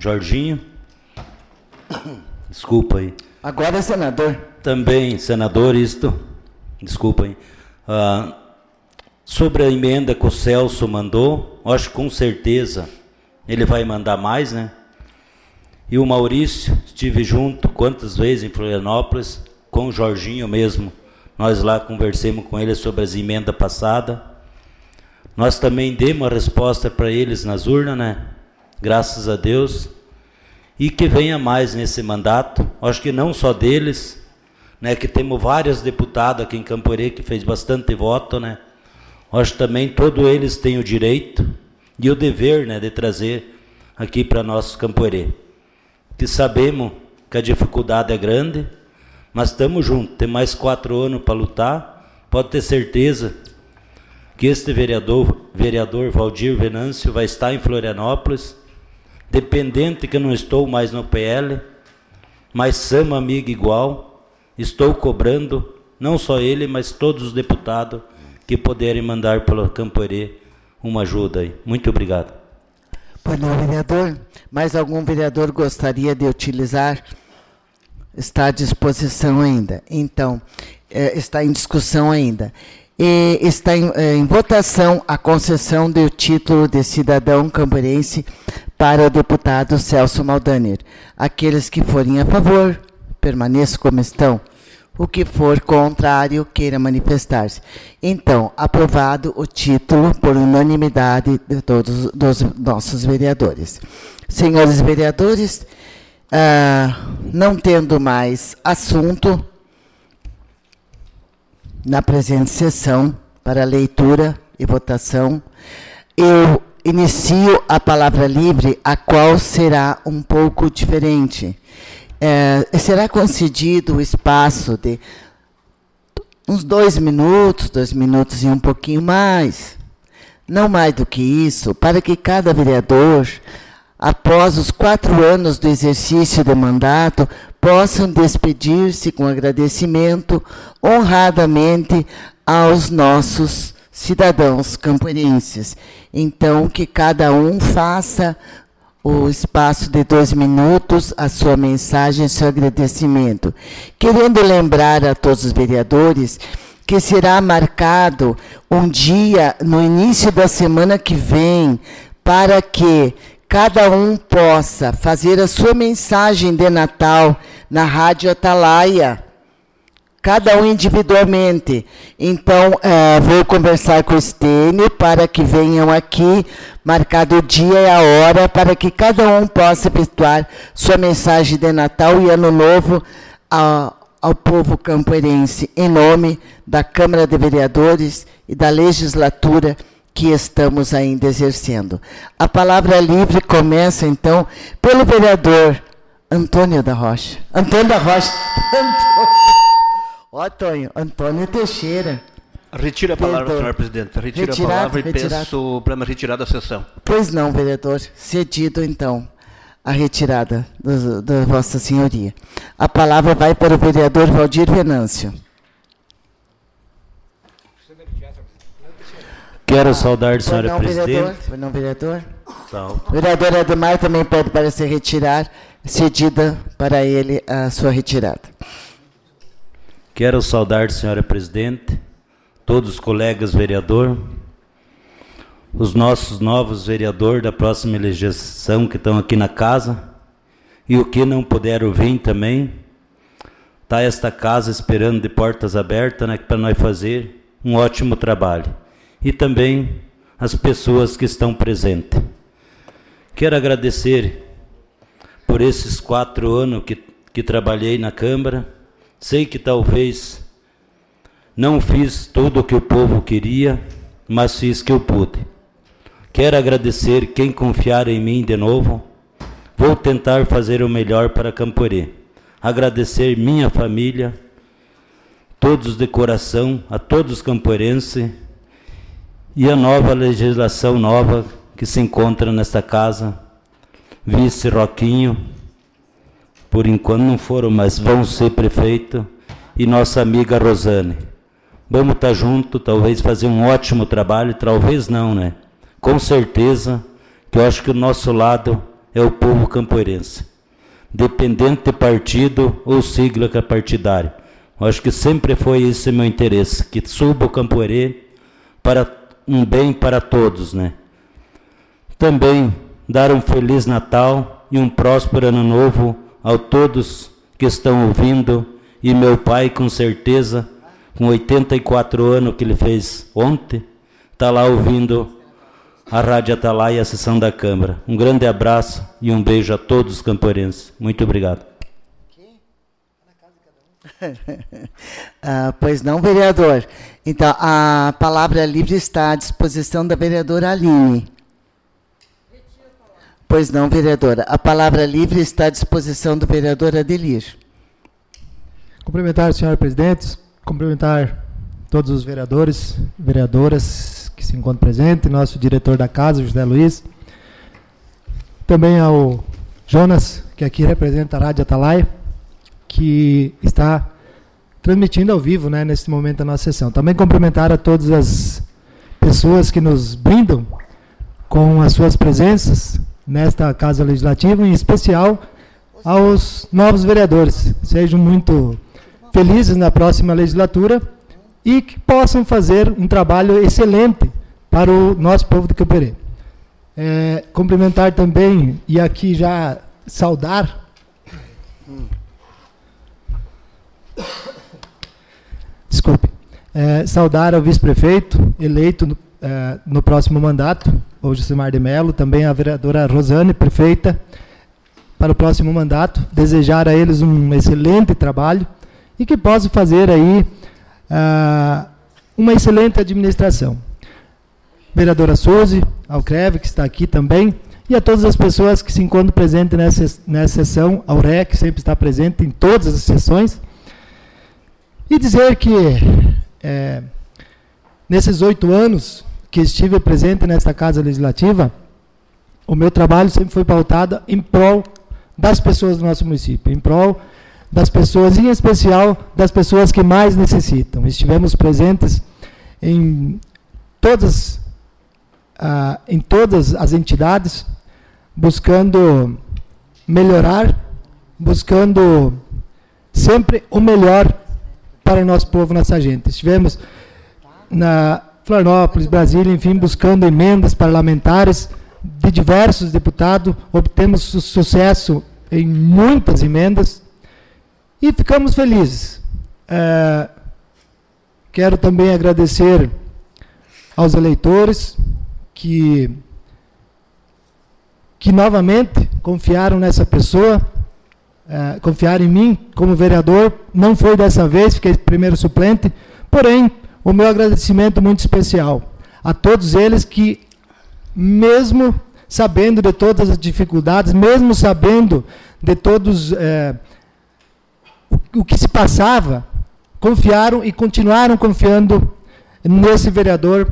Jorginho. Desculpa aí. Agora é senador. Também, senador, isto. Desculpa aí. Ah, sobre a emenda que o Celso mandou, acho que com certeza ele vai mandar mais, né? E o Maurício, estive junto quantas vezes em Florianópolis, com o Jorginho mesmo. Nós lá conversamos com ele sobre as emendas passadas. Nós também demos a resposta para eles nas urnas, né? Graças a Deus. E que venha mais nesse mandato. Acho que não só deles, né? Que temos vários deputados aqui em Camporê que fez bastante voto, né? Acho que também todos eles têm o direito e o dever, né, de trazer aqui para nosso Camporê. Que sabemos que a dificuldade é grande, mas estamos juntos. Tem mais quatro anos para lutar. Pode ter certeza que este vereador, vereador Valdir Venâncio, vai estar em Florianópolis, dependente que eu não estou mais no P L, mas somos amigo igual. Estou cobrando, não só ele, mas todos os deputados que puderem mandar para o Camporê uma ajuda aí. Muito obrigado. Bueno, vereador, mais algum vereador gostaria de utilizar? Está à disposição ainda. Então, eh, está em discussão ainda. E está em, eh, em votação a concessão do título de cidadão camporense para o deputado Celso Maldaner. Aqueles que forem a favor, permaneçam como estão. O que for contrário, queira manifestar-se. Então, aprovado o título por unanimidade de todos os nossos vereadores. Senhores vereadores, ah, não tendo mais assunto na presente sessão para leitura e votação, eu inicio a palavra livre, a qual será um pouco diferente. É, será concedido o espaço de uns dois minutos, dois minutos e um pouquinho mais, não mais do que isso, para que cada vereador, após os quatro anos do exercício de mandato, possam despedir-se com agradecimento honradamente aos nossos cidadãos camporenses. Então, que cada um faça o espaço de dois minutos, a sua mensagem, seu agradecimento. Querendo lembrar a todos os vereadores que será marcado um dia no início da semana que vem, para que cada um possa fazer a sua mensagem de Natal na Rádio Atalaia, cada um individualmente. Então, uh, vou conversar com o Estênio para que venham aqui, marcado o dia e a hora, para que cada um possa efetuar sua mensagem de Natal e Ano Novo ao, ao povo campoerense, em nome da Câmara de Vereadores e da legislatura que estamos ainda exercendo. A palavra livre começa, então, pelo vereador Antônio da Rocha. Antônio da Rocha. Ó, Tonho, Antônio Teixeira. Retira a palavra, Vereador. senhor presidente. Retira Retirado, a palavra e retirado. peço para me retirar da sessão. Pois não, vereador. Cedido, então, a retirada do, da Vossa Senhoria. A palavra vai para o vereador Valdir Venâncio. Quero ah, saudar a senhora não, presidente. Vereador, foi não, vereador? Tá. O vereador Ademar também pede para se retirar, cedida para ele a sua retirada. Quero saudar a senhora presidente, todos os colegas vereador, os nossos novos vereadores da próxima legislação que estão aqui na casa, e o que não puderam vir também. Está esta casa esperando de portas abertas, né, para nós fazer um ótimo trabalho. E também as pessoas que estão presentes. Quero agradecer por esses quatro anos que, que trabalhei na Câmara. Sei que talvez não fiz tudo o que o povo queria, mas fiz o que eu pude. Quero agradecer quem confiar em mim de novo. Vou tentar fazer o melhor para Camporê. Agradecer minha família, todos de coração, a todos os camporenses, e a nova legislação nova que se encontra nesta casa, vice Roquinho, por enquanto não foram, mas vão ser prefeito, e nossa amiga Rosane. Vamos estar juntos, talvez fazer um ótimo trabalho, talvez não, né? Com certeza, que eu acho que o nosso lado é o povo campoerense, dependente de partido ou sigla partidário. Eu acho que sempre foi esse meu interesse, que suba o Campoerê para um bem para todos, né? Também dar um Feliz Natal e um próspero Ano Novo a todos que estão ouvindo, e meu pai, com certeza, com oitenta e quatro anos que ele fez ontem, está lá ouvindo a Rádio Atalaia e a sessão da Câmara. Um grande abraço e um beijo a todos os campoerenses. Muito obrigado. ah, pois não, vereador. Então, a palavra livre está à disposição da vereadora Aline. Pois não, vereadora. A palavra livre está à disposição do vereador Adelir. Cumprimentar a senhora presidente, cumprimentar todos os vereadores, vereadoras que se encontram presentes, nosso diretor da casa, José Luiz, também ao Jonas, que aqui representa a Rádio Atalaia, que está transmitindo ao vivo, né, nesse momento a nossa sessão. Também cumprimentar a todas as pessoas que nos brindam com as suas presenças nesta Casa Legislativa, em especial aos novos vereadores. Sejam muito felizes na próxima legislatura e que possam fazer um trabalho excelente para o nosso povo de Campoerê. É, cumprimentar também, e aqui já saudar, desculpe, é, saudar ao vice-prefeito eleito no, é, no próximo mandato, o Josimar de Mello, também a vereadora Rosane, prefeita, para o próximo mandato, desejar a eles um excelente trabalho e que possam fazer aí uh, uma excelente administração. Vereadora Suzy, ao Creve, que está aqui também, e a todas as pessoas que se encontram presentes nessa, nessa sessão, ao R E C, que sempre está presente em todas as sessões, e dizer que é, nesses oito anos que estive presente nesta Casa Legislativa, o meu trabalho sempre foi pautado em prol das pessoas do nosso município, em prol das pessoas, em especial das pessoas que mais necessitam. Estivemos presentes em todas, ah, em todas as entidades, buscando melhorar, buscando sempre o melhor para o nosso povo, nossa gente. Estivemos na Florianópolis, Brasília, enfim, buscando emendas parlamentares de diversos deputados, obtemos su sucesso em muitas emendas e ficamos felizes. É, quero também agradecer aos eleitores que, que novamente confiaram nessa pessoa, é, confiaram em mim como vereador. Não foi dessa vez, fiquei primeiro suplente, porém, o meu agradecimento muito especial a todos eles que, mesmo sabendo de todas as dificuldades, mesmo sabendo de todos é, o, o que se passava, confiaram e continuaram confiando nesse vereador.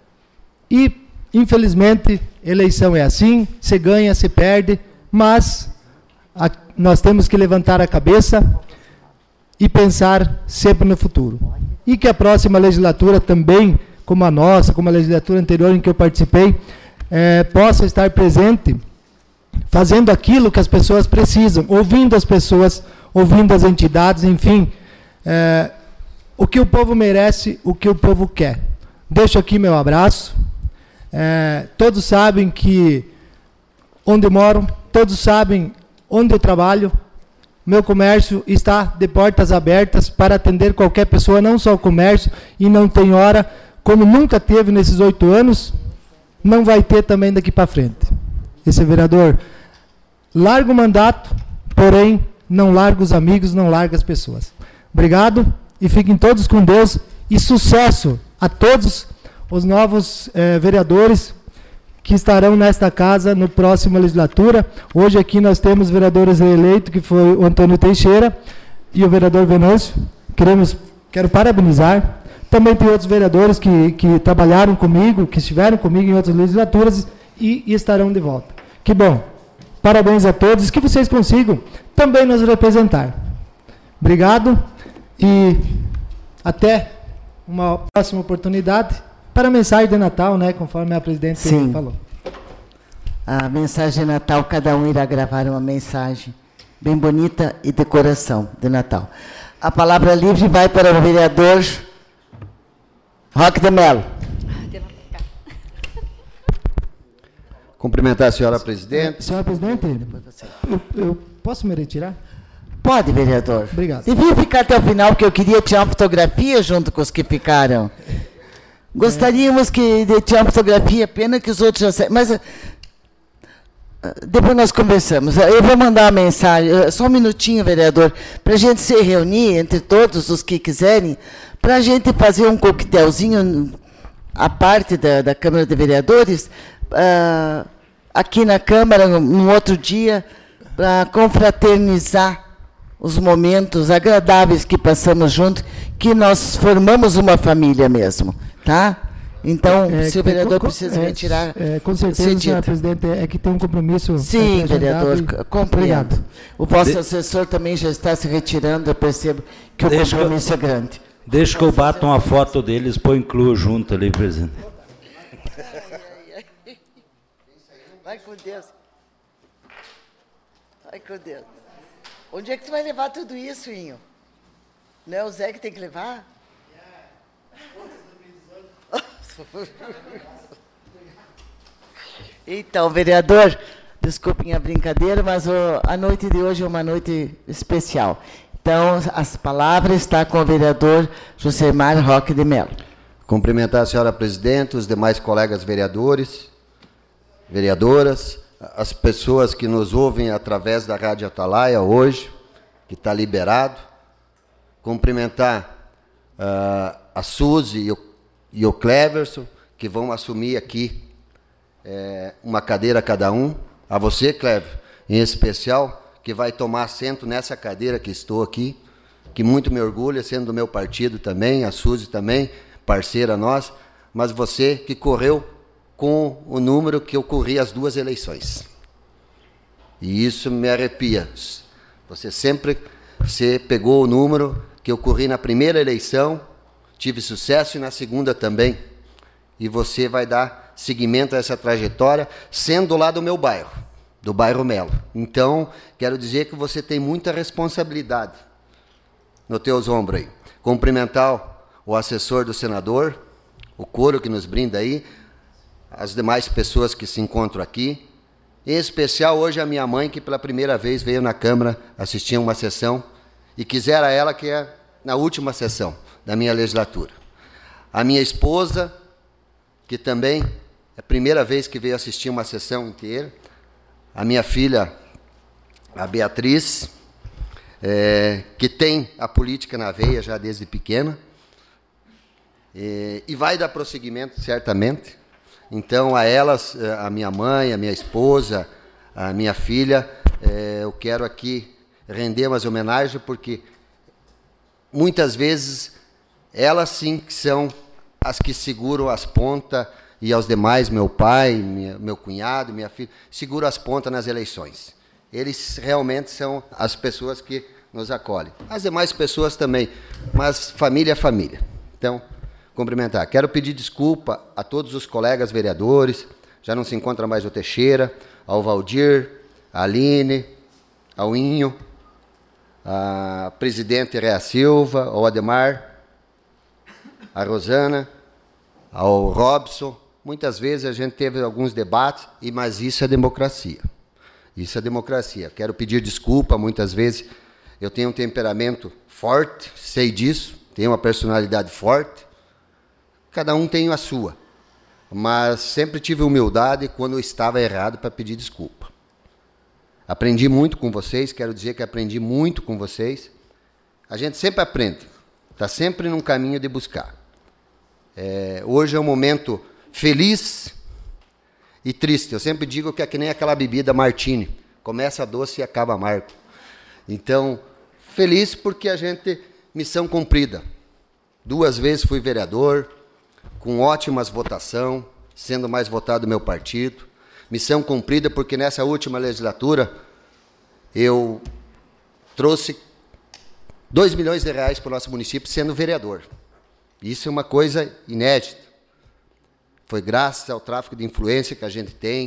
E, infelizmente, eleição é assim, se ganha, se perde, mas a, nós temos que levantar a cabeça e pensar sempre no futuro. E que a próxima legislatura também, como a nossa, como a legislatura anterior em que eu participei, é, possa estar presente, fazendo aquilo que as pessoas precisam, ouvindo as pessoas, ouvindo as entidades, enfim, é, o que o povo merece, o que o povo quer. Deixo aqui meu abraço. É, todos sabem que onde eu moro, todos sabem onde eu trabalho. Meu comércio está de portas abertas para atender qualquer pessoa, não só o comércio, e não tem hora, como nunca teve nesses oito anos, não vai ter também daqui para frente. Esse vereador larga o mandato, porém, não larga os amigos, não larga as pessoas. Obrigado, e fiquem todos com Deus, e sucesso a todos os novos eh, vereadores que estarão nesta casa no próximo legislatura. Hoje aqui nós temos vereadores eleitos, que foi o Antônio Teixeira e o vereador Venâncio. Queremos, quero parabenizar. Também tem outros vereadores que, que trabalharam comigo, que estiveram comigo em outras legislaturas e, e estarão de volta. Que bom. Parabéns a todos, que vocês consigam também nos representar. Obrigado e até uma próxima oportunidade para a mensagem de Natal, né, conforme a presidente Sim. falou. a mensagem de Natal, cada um irá gravar uma mensagem bem bonita e de coração de Natal. A palavra livre vai para o vereador Roque de Mello. Cumprimentar a senhora presidente. Senhora presidente, eu, eu posso me retirar? Pode, vereador. Obrigado. Devia ficar até o final, porque eu queria tirar uma fotografia junto com os que ficaram. Gostaríamos que de tirar uma fotografia, pena que os outros já saíram. Mas uh, depois nós conversamos. Eu vou mandar uma mensagem, uh, só um minutinho, vereador, para a gente se reunir entre todos os que quiserem, para a gente fazer um coquetelzinho à parte da, da Câmara de Vereadores, uh, aqui na Câmara, num outro dia, para confraternizar os momentos agradáveis que passamos juntos, que nós formamos uma família mesmo, tá? Então, É, se o que- vereador com- precisa é, retirar... é, com certeza, cedido. senhora presidente, é que tem um compromisso. Sim, é, agendado vereador, e- c- compreendo. Obrigado. O vosso De- assessor também já está se retirando, eu percebo que o Deixa que eu- compromisso é grande. Deixa que eu bato uma foto deles, põe incluo junto ali, presidente. Vai com Deus. Vai com Deus. Onde é que tu vai levar tudo isso, Inho? Não é o Zé que tem que levar? Então, vereador, desculpem a brincadeira, mas o- a noite de hoje é uma noite especial. Então, as palavras estão com o vereador Josemar Roque de Mello. Cumprimentar a senhora presidente, os demais colegas vereadores, vereadoras, as pessoas que nos ouvem através da Rádio Atalaia hoje, que está liberado. Cumprimentar ah, a Suzy e o, e o Cleverson, que vão assumir aqui eh, uma cadeira cada um. A você, Clever, em especial, que vai tomar assento nessa cadeira que estou aqui, que muito me orgulha, sendo do meu partido também, a Suzy também, parceira nossa, mas você que correu com o número que eu corri as duas eleições. E isso me arrepia. Você sempre você pegou o número que eu corri na primeira eleição, tive sucesso e na segunda também. E você vai dar seguimento a essa trajetória, sendo lá do meu bairro, do bairro Melo. Então, quero dizer que você tem muita responsabilidade nos teus ombros aí. Cumprimentar o assessor do senador, o coro que nos brinda aí, as demais pessoas que se encontram aqui, em especial hoje a minha mãe, que pela primeira vez veio na Câmara assistir uma sessão, e quisera ela que é na última sessão da minha legislatura. A minha esposa, que também é a primeira vez que veio assistir uma sessão inteira, a minha filha, a Beatriz, é, que tem a política na veia já desde pequena, e, e vai dar prosseguimento, certamente. Então, a elas, a minha mãe, a minha esposa, a minha filha, é, eu quero aqui render umas homenagens, porque muitas vezes elas sim que são as que seguram as pontas, e aos demais, meu pai, minha, meu cunhado, minha filha, seguram as pontas nas eleições. Eles realmente são as pessoas que nos acolhem. As demais pessoas também, mas família é família. Então, cumprimentar. Quero pedir desculpa a todos os colegas vereadores, já não se encontra mais o Teixeira, ao Valdir, a Aline, ao Inho, a presidente Rea Silva, ao Ademar, a Rosana, ao Robson. Muitas vezes a gente teve alguns debates, e mas isso é democracia. Isso é democracia. Quero pedir desculpa, muitas vezes eu tenho um temperamento forte, sei disso, tenho uma personalidade forte, cada um tem a sua, mas sempre tive humildade quando eu estava errado para pedir desculpa. Aprendi muito com vocês, quero dizer que aprendi muito com vocês. A gente sempre aprende, está sempre num caminho de buscar. É, hoje é um momento feliz e triste. Eu sempre digo que é que nem aquela bebida Martini, começa doce e acaba amargo. Então, feliz porque a gente, missão cumprida. Duas vezes fui vereador, com ótimas votações, sendo mais votado do meu partido. Missão cumprida porque nessa última legislatura eu trouxe dois milhões de reais para o nosso município sendo vereador. Isso é uma coisa inédita. Foi graças ao tráfico de influência que a gente tem,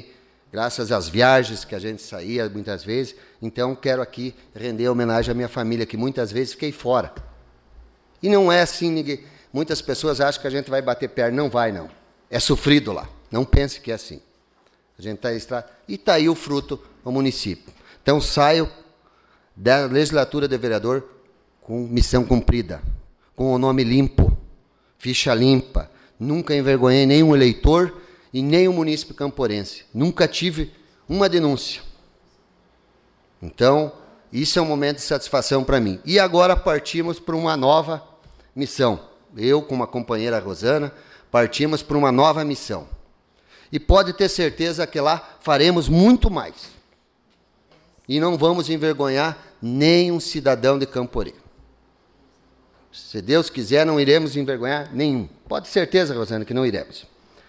graças às viagens que a gente saía muitas vezes. Então, quero aqui render homenagem à minha família, que muitas vezes fiquei fora. E não é assim, ninguém, muitas pessoas acham que a gente vai bater perna. Não vai, não. É sofrido lá. Não pense que é assim. A gente está estrada. E está aí o fruto, o município. Então, saio da legislatura de vereador com missão cumprida, com o nome limpo, ficha limpa. Nunca envergonhei nenhum eleitor e nem o munícipe camporense. Nunca tive uma denúncia. Então, isso é um momento de satisfação para mim. E agora partimos para uma nova missão. Eu, com uma companheira Rosana, partimos para uma nova missão. E pode ter certeza que lá faremos muito mais. E não vamos envergonhar nenhum cidadão de Camporê. Se Deus quiser, não iremos envergonhar nenhum. Pode ter certeza, Rosana, que não iremos.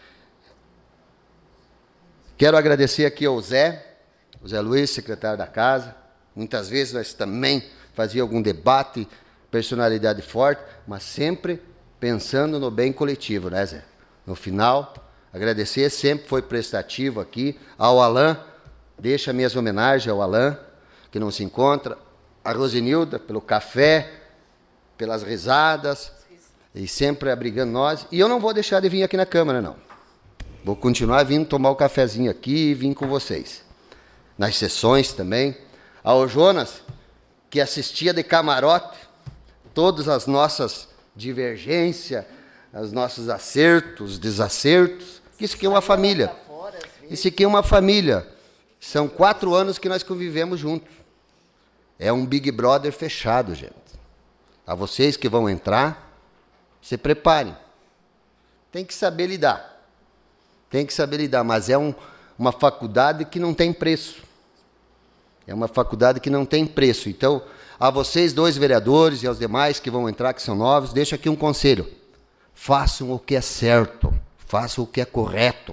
Quero agradecer aqui ao Zé, o Zé Luiz, secretário da Casa. Muitas vezes nós também fazíamos algum debate, personalidade forte, mas sempre pensando no bem coletivo, né, Zé? No final, agradecer, sempre foi prestativo aqui. Ao Alain, deixa minhas homenagens ao Alain, que não se encontra. A Rosenilda, pelo café, pelas risadas, e sempre abrigando nós. E eu não vou deixar de vir aqui na Câmara, não. Vou continuar vindo tomar o cafezinho aqui e vir com vocês. Nas sessões também. Ao Jonas, que assistia de camarote todas as nossas divergências, os nossos acertos, desacertos. Isso aqui é uma família. Isso aqui é uma família. São quatro anos que nós convivemos juntos. É um Big Brother fechado, gente. A vocês que vão entrar, se preparem. Tem que saber lidar. Tem que saber lidar, mas é um, uma faculdade que não tem preço. É uma faculdade que não tem preço. Então, a vocês dois vereadores e aos demais que vão entrar, que são novos, deixo aqui um conselho. Façam o que é certo. Façam o que é correto.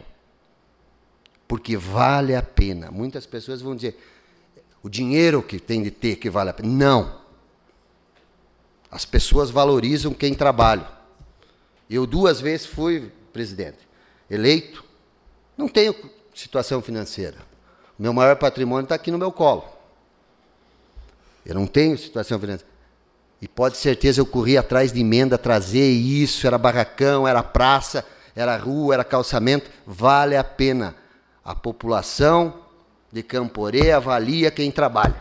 Porque vale a pena. Muitas pessoas vão dizer, o dinheiro que tem de ter que vale a pena. Não. As pessoas valorizam quem trabalha. Eu duas vezes fui presidente. Eleito. Não tenho situação financeira. O meu maior patrimônio está aqui no meu colo. Eu não tenho situação financeira. E pode ter certeza, eu corri atrás de emenda, trazer isso, era barracão, era praça, era rua, era calçamento. Vale a pena. A população de Camporê avalia quem trabalha.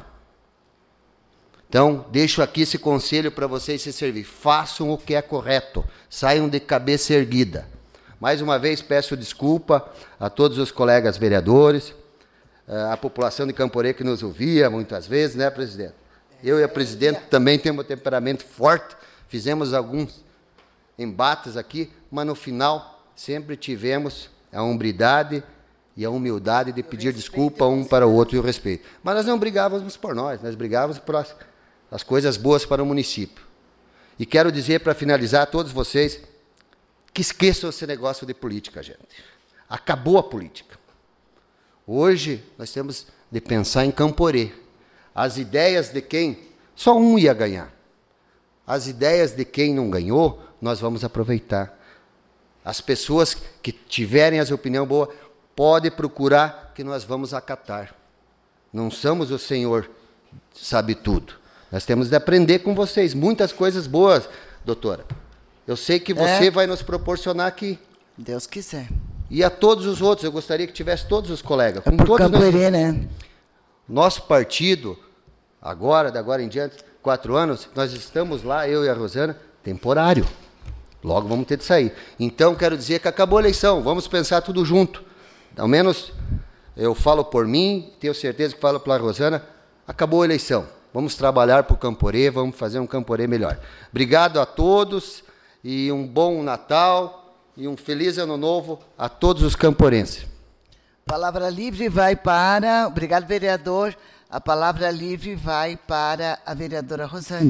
Então, deixo aqui esse conselho para vocês se servir. Façam o que é correto. Saiam de cabeça erguida. Mais uma vez, peço desculpa a todos os colegas vereadores, a população de Camporê que nos ouvia muitas vezes, né, presidente? Eu e a presidente também temos um temperamento forte, fizemos alguns embates aqui, mas no final sempre tivemos a hombridade e a humildade de pedir desculpa um para o outro e o respeito. Mas nós não brigávamos por nós, nós brigávamos por as, as coisas boas para o município. E quero dizer, para finalizar, a todos vocês, que esqueçam esse negócio de política, gente. Acabou a política. Hoje, nós temos de pensar em Camporê. As ideias de quem só um ia ganhar. As ideias de quem não ganhou, nós vamos aproveitar. As pessoas que tiverem as opiniões boas, podem procurar que nós vamos acatar. Não somos o Senhor sabe tudo. Nós temos de aprender com vocês. Muitas coisas boas, doutora. Eu sei que você é. vai nos proporcionar aqui. Deus quiser. E a todos os outros, eu gostaria que tivesse todos os colegas. É com por todos Camporê, nós... né? Nosso partido, agora, de agora em diante, quatro anos, nós estamos lá, eu e a Rosana, temporário. Logo vamos ter de sair. Então, quero dizer que acabou a eleição, vamos pensar tudo junto. Ao menos, eu falo por mim, tenho certeza que falo pela Rosana, acabou a eleição. Vamos trabalhar para o Camporê, vamos fazer um Camporê melhor. Obrigado a todos e um bom Natal e um feliz Ano Novo a todos os camporenses. Palavra livre vai para... Obrigado, vereador. A palavra livre vai para a vereadora Rosane.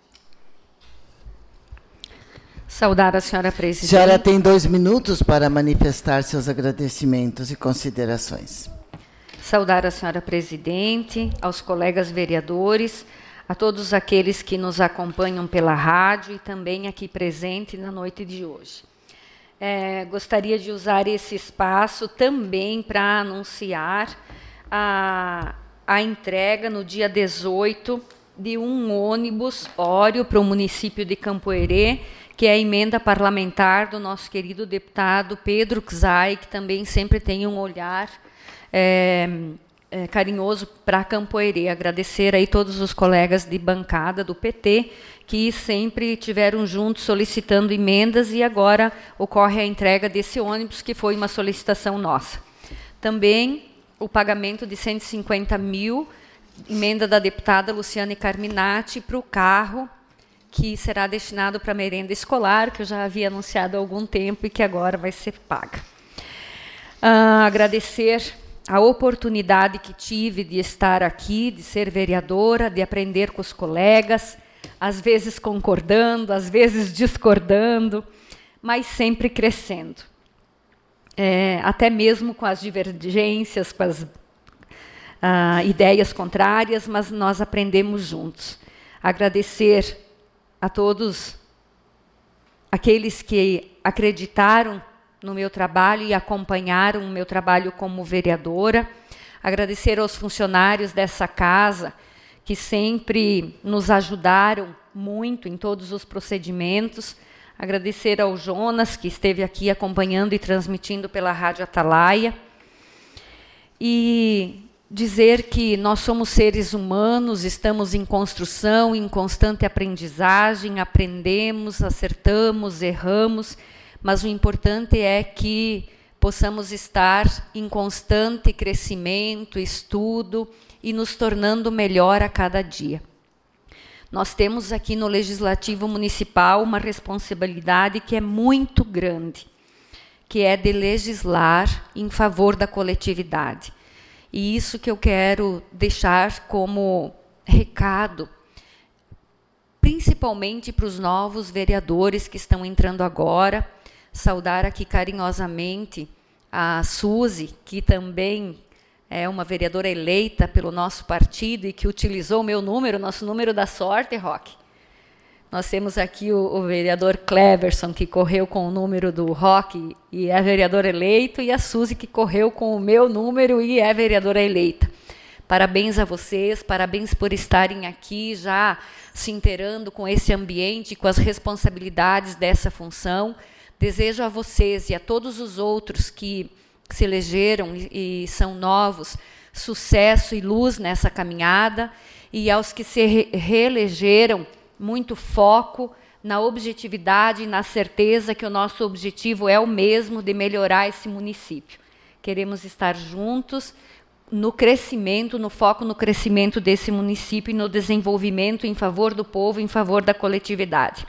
Saudar a senhora presidente. A senhora tem dois minutos para manifestar seus agradecimentos e considerações. Saudar a senhora presidente, aos colegas vereadores, a todos aqueles que nos acompanham pela rádio e também aqui presente na noite de hoje. É, gostaria de usar esse espaço também para anunciar a, a entrega no dia dezoito de um ônibus óleo para o município de Campo Herê, que é a emenda parlamentar do nosso querido deputado Pedro Czai, que também sempre tem um olhar é, é, carinhoso para Campo Herê. Agradecer aí todos os colegas de bancada do P T, que sempre tiveram juntos solicitando emendas, e agora ocorre a entrega desse ônibus, que foi uma solicitação nossa. Também o pagamento de cento e cinquenta mil, emenda da deputada Luciane Carminati, para o carro, que será destinado para a merenda escolar, que eu já havia anunciado há algum tempo e que agora vai ser paga. Ah, agradecer a oportunidade que tive de estar aqui, de ser vereadora, de aprender com os colegas, às vezes concordando, às vezes discordando, mas sempre crescendo. É, até mesmo com as divergências, com as ah, ideias contrárias, mas nós aprendemos juntos. Agradecer a todos aqueles que acreditaram no meu trabalho e acompanharam o meu trabalho como vereadora. Agradecer aos funcionários dessa casa, que sempre nos ajudaram muito em todos os procedimentos. Agradecer ao Jonas, que esteve aqui acompanhando e transmitindo pela Rádio Atalaia. E dizer que nós somos seres humanos, estamos em construção, em constante aprendizagem, aprendemos, acertamos, erramos, mas o importante é que possamos estar em constante crescimento, estudo e nos tornando melhor a cada dia. Nós temos aqui no Legislativo Municipal uma responsabilidade que é muito grande, que é de legislar em favor da coletividade. E isso que eu quero deixar como recado, principalmente para os novos vereadores que estão entrando agora. Saudar aqui carinhosamente a Suzy, que também é uma vereadora eleita pelo nosso partido e que utilizou o meu número, nosso número da sorte, Roque. Nós temos aqui o, o vereador Cleverson, que correu com o número do Roque e é vereador eleito, e a Suzy, que correu com o meu número e é vereadora eleita. Parabéns a vocês, parabéns por estarem aqui já se inteirando com esse ambiente, com as responsabilidades dessa função. Desejo a vocês e a todos os outros que se elegeram e, e são novos, sucesso e luz nessa caminhada, e aos que se re reelegeram, muito foco na objetividade e na certeza que o nosso objetivo é o mesmo, de melhorar esse município. Queremos estar juntos no crescimento, no foco no crescimento desse município e no desenvolvimento em favor do povo, em favor da coletividade.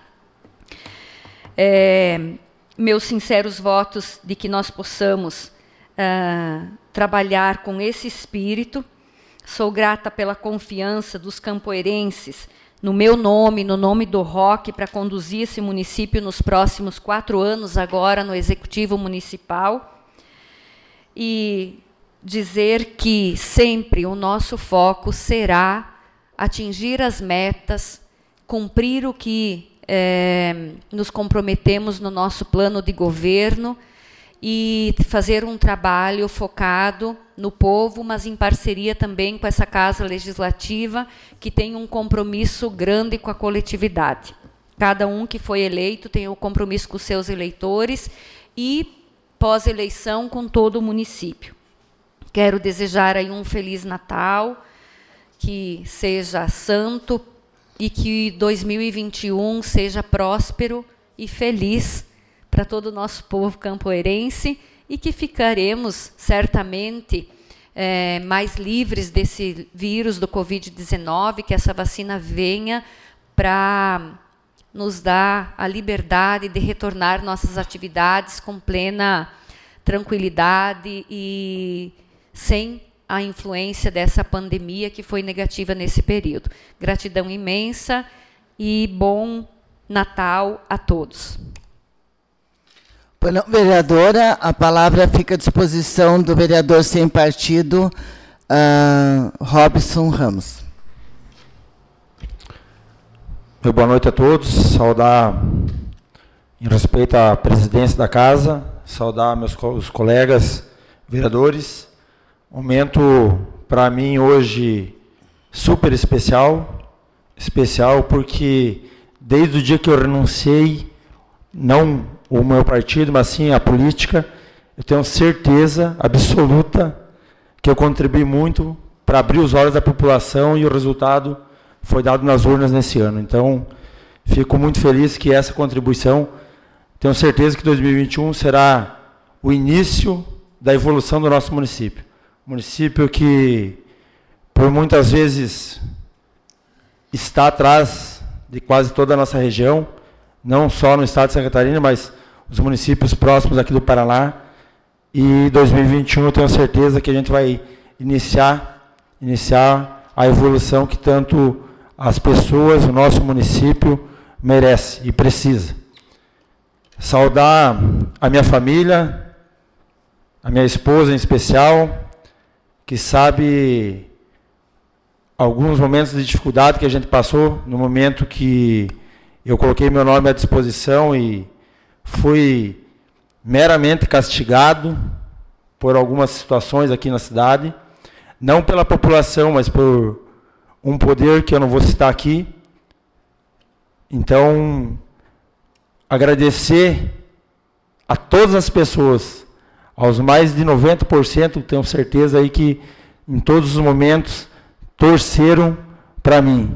É, meus sinceros votos de que nós possamos uh, trabalhar com esse espírito. Sou grata pela confiança dos campoerenses no meu nome, no nome do Roque, para conduzir esse município nos próximos quatro anos, agora no Executivo Municipal. E dizer que sempre o nosso foco será atingir as metas, cumprir o que é, nos comprometemos no nosso plano de governo e fazer um trabalho focado no povo, mas em parceria também com essa Casa Legislativa, que tem um compromisso grande com a coletividade. Cada um que foi eleito tem o compromisso com os seus eleitores e, pós-eleição, com todo o município. Quero desejar aí um Feliz Natal, que seja santo e que dois mil e vinte e um seja próspero e feliz para todo o nosso povo campoerense, e que ficaremos, certamente, é, mais livres desse vírus do covid dezenove, que essa vacina venha para nos dar a liberdade de retornar nossas atividades com plena tranquilidade e sem a influência dessa pandemia que foi negativa nesse período. Gratidão imensa e bom Natal a todos. Bueno, vereadora, a palavra fica à disposição do vereador sem partido, uh, Robson Ramos. Meu boa noite a todos. Saudar em respeito à presidência da casa, saudar meus co- os colegas vereadores. Momento para mim hoje super especial, especial porque desde o dia que eu renunciei, não o meu partido, mas sim a política, eu tenho certeza absoluta que eu contribuí muito para abrir os olhos da população e o resultado foi dado nas urnas nesse ano. Então, fico muito feliz que essa contribuição, tenho certeza que dois mil e vinte e um será o início da evolução do nosso município. Município que, por muitas vezes, está atrás de quase toda a nossa região, não só no estado de Santa Catarina, mas os municípios próximos aqui do Paraná. E dois mil e vinte e um eu tenho certeza que a gente vai iniciar, iniciar a evolução que tanto as pessoas, o nosso município merece e precisa. Saudar a minha família, a minha esposa em especial, que sabe alguns momentos de dificuldade que a gente passou, no momento que eu coloquei meu nome à disposição e fui meramente castigado por algumas situações aqui na cidade, não pela população, mas por um poder que eu não vou citar aqui. Então, agradecer a todas as pessoas, aos mais de noventa por cento, tenho certeza aí que em todos os momentos torceram para mim.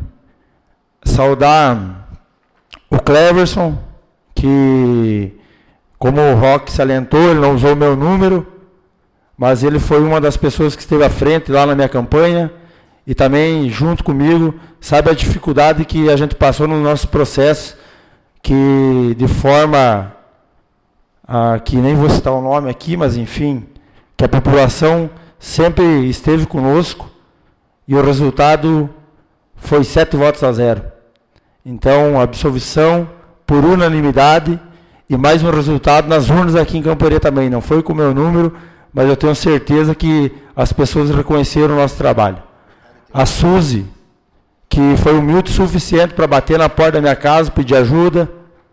Saudar o Cleverson, que, como o Roque salientou, ele não usou o meu número, mas ele foi uma das pessoas que esteve à frente lá na minha campanha e também, junto comigo, sabe a dificuldade que a gente passou no nosso processo, que de forma, ah, que nem vou citar o nome aqui, mas enfim, que a população sempre esteve conosco e o resultado foi sete votos a zero. Então, absolvição por unanimidade e mais um resultado nas urnas aqui em Camporê também. Não foi com o meu número, mas eu tenho certeza que as pessoas reconheceram o nosso trabalho. A Suzy, que foi humilde o suficiente para bater na porta da minha casa, pedir ajuda,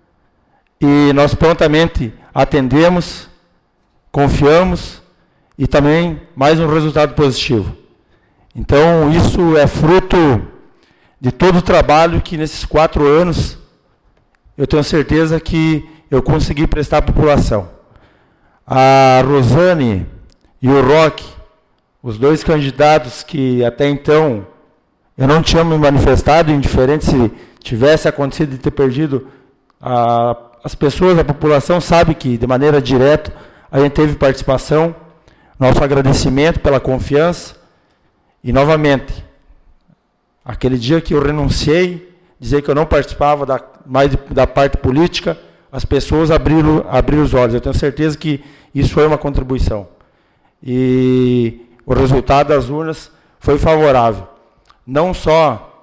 e nós prontamente atendemos, confiamos, e também mais um resultado positivo. Então, isso é fruto de todo o trabalho que nesses quatro anos eu tenho certeza que eu consegui prestar à população. A Rosane e o Roque, os dois candidatos que até então eu não tinha me manifestado, indiferente se tivesse acontecido de ter perdido, a, as pessoas, a população sabe que de maneira direta a gente teve participação, nosso agradecimento pela confiança e novamente, aquele dia que eu renunciei, dizer que eu não participava da, mais de, da parte política, as pessoas abriram, abriram os olhos. Eu tenho certeza que isso foi uma contribuição. E o resultado das urnas foi favorável. Não só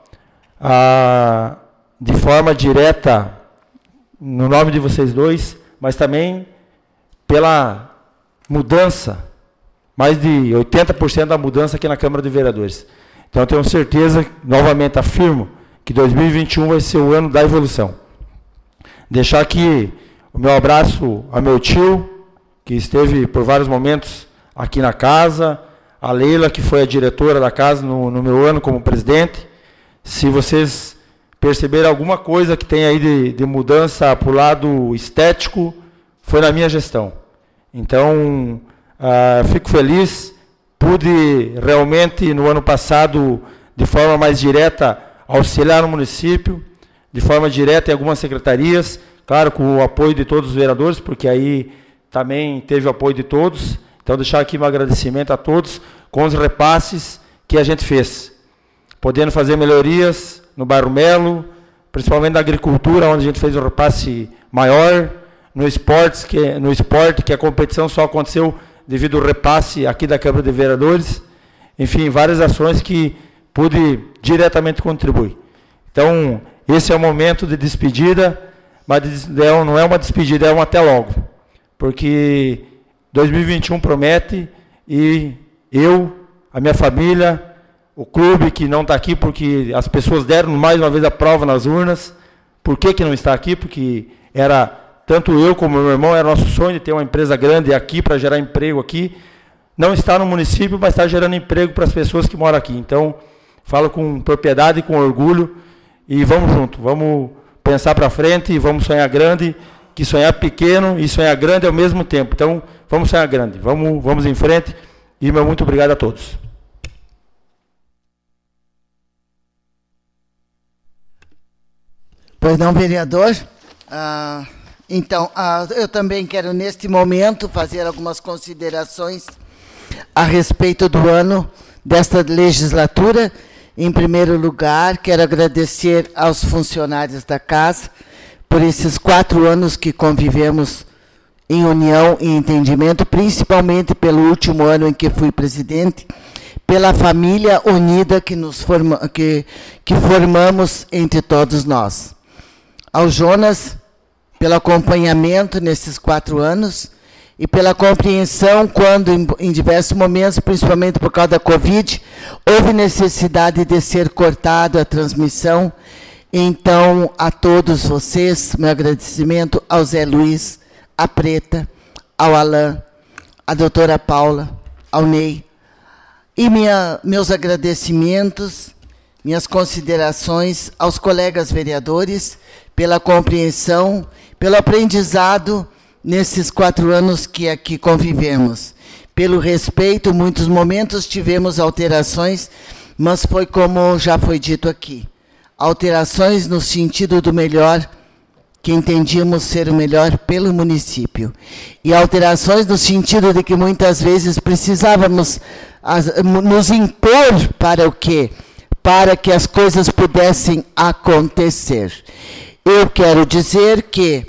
ah, de forma direta no nome de vocês dois, mas também pela mudança, mais de oitenta por cento da mudança aqui na Câmara de Vereadores. Então, eu tenho certeza, novamente afirmo, que dois mil e vinte e um vai ser o ano da evolução. Deixar aqui o meu abraço ao meu tio, que esteve por vários momentos aqui na casa, a Leila, que foi a diretora da casa no, no meu ano como presidente. Se vocês perceberem alguma coisa que tem aí de, de mudança para o lado estético, foi na minha gestão. Então, ah, fico feliz, pude realmente no ano passado, de forma mais direta, auxiliar no município, de forma direta em algumas secretarias, claro, com o apoio de todos os vereadores, porque aí também teve o apoio de todos. Então, deixar aqui um agradecimento a todos com os repasses que a gente fez, podendo fazer melhorias no bairro Melo, principalmente na agricultura, onde a gente fez um repasse maior, no esportes, que, no esporte, que a competição só aconteceu devido ao repasse aqui da Câmara de Vereadores. Enfim, várias ações que pude diretamente contribuir. Então, esse é o momento de despedida, mas não é uma despedida, é um até logo. Porque dois mil e vinte e um promete e eu, a minha família, o clube que não está aqui porque as pessoas deram mais uma vez a prova nas urnas. Por que que não está aqui? Porque era tanto eu como meu irmão, é nosso sonho de ter uma empresa grande aqui para gerar emprego aqui. Não está no município, mas está gerando emprego para as pessoas que moram aqui. Então, falo com propriedade, com orgulho, e vamos junto, vamos pensar para frente, vamos sonhar grande, que sonhar pequeno e sonhar grande ao mesmo tempo. Então, vamos sonhar grande, vamos, vamos em frente, e meu muito obrigado a todos. Pois não, vereador? Ah, então, ah, eu também quero, neste momento, fazer algumas considerações a respeito do ano desta legislatura. Em primeiro lugar, quero agradecer aos funcionários da casa por esses quatro anos que convivemos em união e entendimento, principalmente pelo último ano em que fui presidente, pela família unida que, nos forma, que, que formamos entre todos nós. Ao Jonas, pelo acompanhamento nesses quatro anos e pela compreensão quando, em, em diversos momentos, principalmente por causa da Covid, houve necessidade de ser cortado a transmissão. Então, a todos vocês, meu agradecimento ao Zé Luiz, à Preta, ao Alain, à doutora Paula, ao Ney, e minha, meus agradecimentos, minhas considerações aos colegas vereadores pela compreensão, pelo aprendizado nesses quatro anos que aqui convivemos. Pelo respeito, muitos momentos tivemos alterações, mas foi como já foi dito aqui. Alterações no sentido do melhor, que entendíamos ser o melhor pelo município. E alterações no sentido de que muitas vezes precisávamos as, nos impor para o quê? Para que as coisas pudessem acontecer. Eu quero dizer que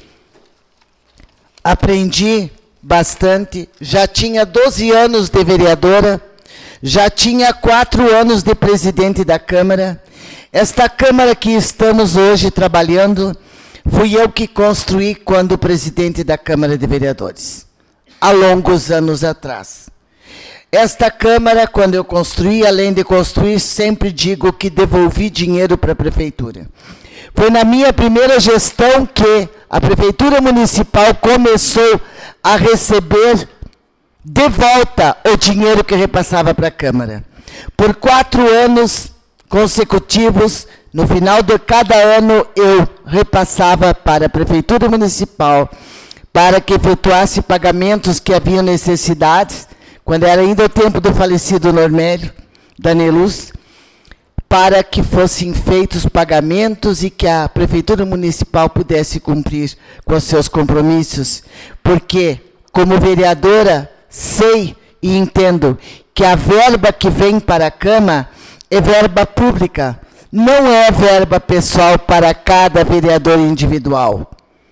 aprendi bastante, já tinha doze anos de vereadora, já tinha quatro anos de presidente da Câmara. Esta Câmara que estamos hoje trabalhando, fui eu que construí quando presidente da Câmara de Vereadores, há longos anos atrás. Esta Câmara, quando eu construí, além de construir, sempre digo que devolvi dinheiro para a Prefeitura. Foi na minha primeira gestão que a Prefeitura Municipal começou a receber de volta o dinheiro que repassava para a Câmara. Por quatro anos consecutivos, no final de cada ano, eu repassava para a Prefeitura Municipal para que efetuasse pagamentos que haviam necessidades, quando era ainda o tempo do falecido Normélio, Daneluz, para que fossem feitos pagamentos e que a Prefeitura Municipal pudesse cumprir com os seus compromissos. Porque, como vereadora, sei e entendo que a verba que vem para a Câmara é verba pública, não é verba pessoal para cada vereador individual.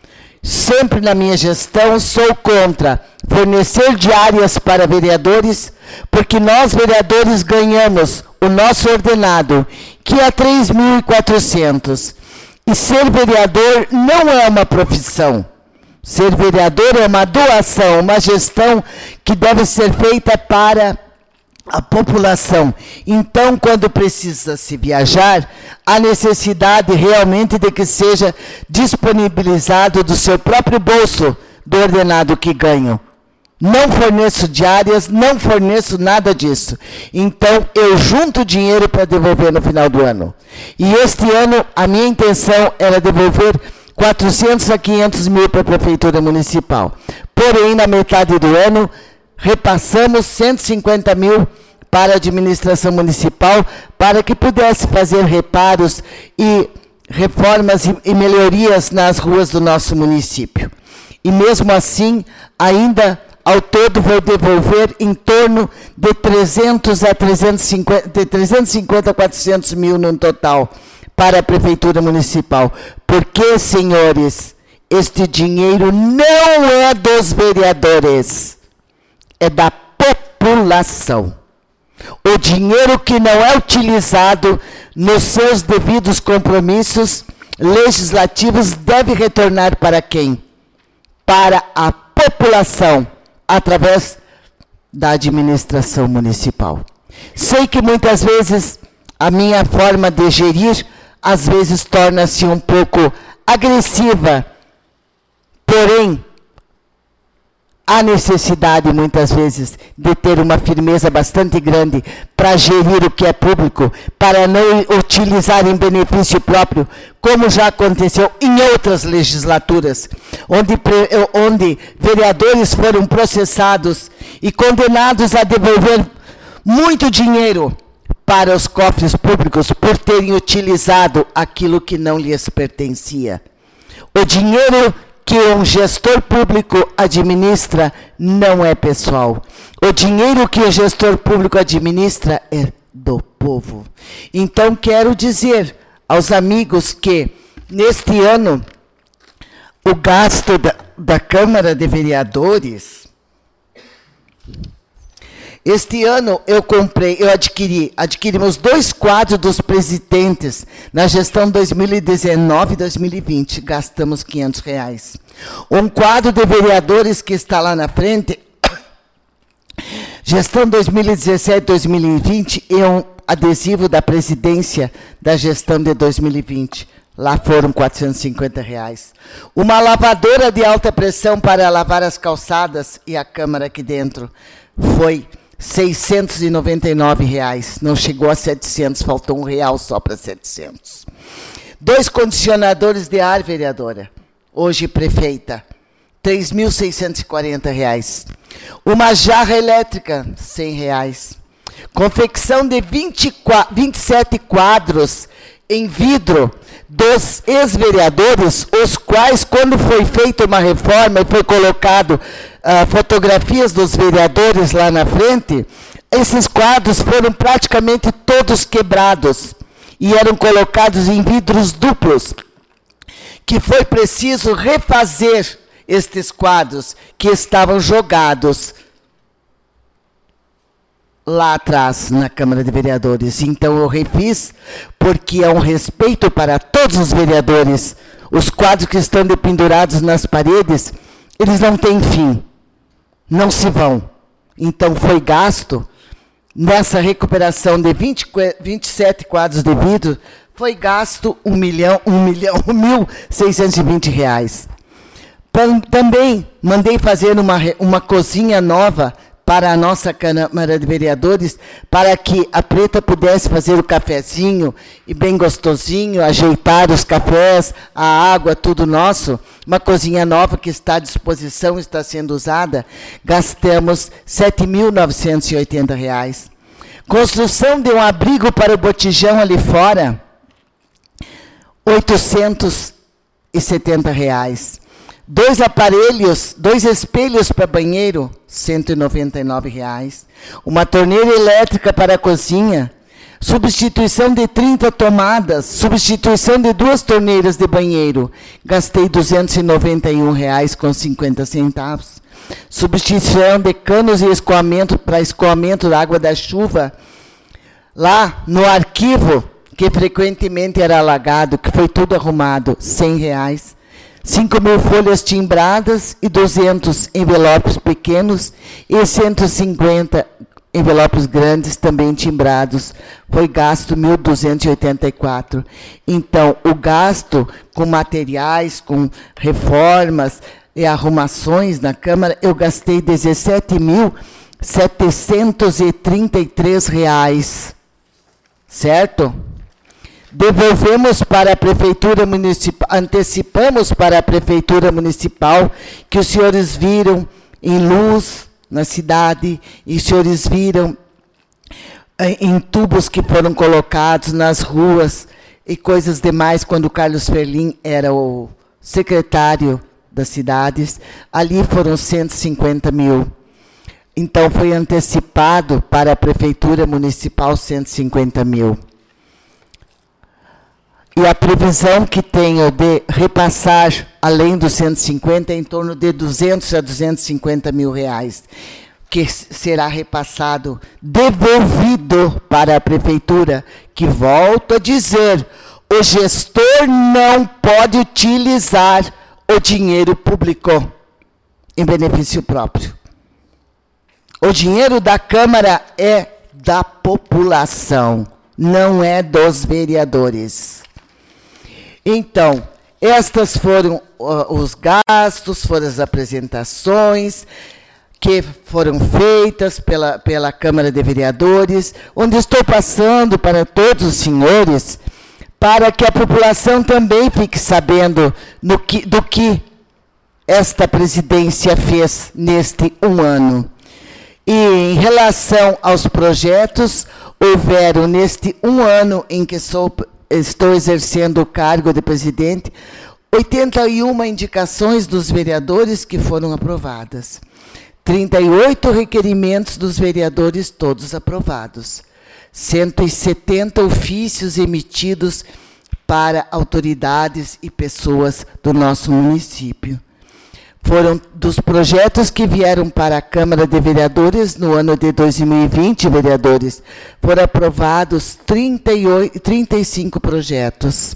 Sempre na minha gestão sou contra fornecer diárias para vereadores, porque nós vereadores ganhamos o nosso ordenado, que é três mil e quatrocentos. E ser vereador não é uma profissão. Ser vereador é uma doação, uma gestão que deve ser feita para a população. Então, quando precisa se viajar, há necessidade realmente de que seja disponibilizado do seu próprio bolso, do ordenado que ganho. Não forneço diárias, não forneço nada disso. Então, eu junto dinheiro para devolver no final do ano. E este ano, a minha intenção era devolver quatrocentos a quinhentos mil para a Prefeitura Municipal. Porém, na metade do ano, repassamos cento e cinquenta mil para a administração municipal, para que pudesse fazer reparos e reformas e, e melhorias nas ruas do nosso município. E mesmo assim, ainda ao todo vou devolver em torno de trezentos a trezentos e cinquenta, de trezentos e cinquenta a quatrocentos mil no total para a Prefeitura Municipal. Porque, senhores, este dinheiro não é dos vereadores, é da população. O dinheiro que não é utilizado nos seus devidos compromissos legislativos deve retornar para quem? Para a população, através da administração municipal. Sei que muitas vezes a minha forma de gerir, às vezes torna-se um pouco agressiva, Porém, há necessidade, muitas vezes, de ter uma firmeza bastante grande para gerir o que é público, para não utilizar em benefício próprio, como já aconteceu em outras legislaturas, onde, onde vereadores foram processados e condenados a devolver muito dinheiro para os cofres públicos por terem utilizado aquilo que não lhes pertencia. O dinheiro que um gestor público administra não é pessoal. O dinheiro que o gestor público administra é do povo. Então, quero dizer aos amigos que, neste ano, o gasto da, da Câmara de Vereadores... Este ano eu comprei, eu adquiri, adquirimos dois quadros dos presidentes na gestão dois mil e dezenove e dois mil e vinte, gastamos quinhentos reais. Um quadro de vereadores que está lá na frente, gestão dois mil e dezessete e dois mil e vinte, e um adesivo da presidência da gestão de dois mil e vinte. Lá foram quatrocentos e cinquenta reais. Uma lavadora de alta pressão para lavar as calçadas e a câmara aqui dentro foi seiscentos e noventa e nove reais, não chegou a setecentos, faltou um real só para setecentos. Dois condicionadores de ar, vereadora, hoje prefeita, três mil seiscentos e quarenta reais. Uma jarra elétrica, cem reais. Confecção de vinte e quatro, vinte e sete quadros em vidro dos ex-vereadores, os quais, quando foi feita uma reforma e foi colocado uh, fotografias dos vereadores lá na frente, esses quadros foram praticamente todos quebrados e eram colocados em vidros duplos, que foi preciso refazer estes quadros que estavam jogados lá atrás, na Câmara de Vereadores. Então, eu refiz, porque é um respeito para todos os vereadores. Os quadros que estão dependurados nas paredes, eles não têm fim, não se vão. Então, foi gasto, nessa recuperação de vinte, vinte e sete quadros de vidro, foi gasto um milhão, um milhão, mil seiscentos e vinte reais. Também mandei fazer uma, uma cozinha nova para a nossa Câmara de Vereadores, para que a Preta pudesse fazer o cafezinho, e bem gostosinho, ajeitar os cafés, a água, tudo nosso. Uma cozinha nova que está à disposição, está sendo usada. Gastamos sete mil novecentos e oitenta reais. Construção de um abrigo para o botijão ali fora, oitocentos e setenta reais. Dois aparelhos, dois espelhos para banheiro, cento e noventa e nove reais. Uma torneira elétrica para a cozinha. Substituição de trinta tomadas. Substituição de duas torneiras de banheiro. Gastei duzentos e noventa e um reais com cinquenta centavos. Substituição de canos e escoamento para escoamento da água da chuva. Lá no arquivo, que frequentemente era alagado, que foi tudo arrumado, cem reais. cinco mil folhas timbradas e duzentos envelopes pequenos e cento e cinquenta envelopes grandes também timbrados. Foi gasto mil duzentos e oitenta e quatro. Então, o gasto com materiais, com reformas e arrumações na Câmara, eu gastei dezessete mil setecentos e trinta e três reais. Certo? Devolvemos para a Prefeitura Municipal, antecipamos para a Prefeitura Municipal, que os senhores viram em luz na cidade, e os senhores viram em tubos que foram colocados nas ruas, e coisas demais, quando o Carlos Ferlin era o secretário das cidades. Ali foram cento e cinquenta mil. Então, foi antecipado para a Prefeitura Municipal cento e cinquenta mil. E a previsão que tenho de repassar, além dos cento e cinquenta, é em torno de duzentos a duzentos e cinquenta mil reais, que será repassado, devolvido para a Prefeitura, que, volto a dizer, o gestor não pode utilizar o dinheiro público em benefício próprio. O dinheiro da Câmara é da população, não é dos vereadores. Então, Estas foram uh, os gastos, foram as apresentações que foram feitas pela, pela Câmara de Vereadores, onde estou passando para todos os senhores, para que a população também fique sabendo no que, do que esta presidência fez neste um ano. E em relação aos projetos, houveram neste um ano em que sou, estou exercendo o cargo de presidente, oitenta e uma indicações dos vereadores que foram aprovadas. trinta e oito requerimentos dos vereadores, todos aprovados. cento e setenta ofícios emitidos para autoridades e pessoas do nosso município. Foram dos projetos que vieram para a Câmara de Vereadores no ano de dois mil e vinte, vereadores, foram aprovados trinta e oito, trinta e cinco projetos.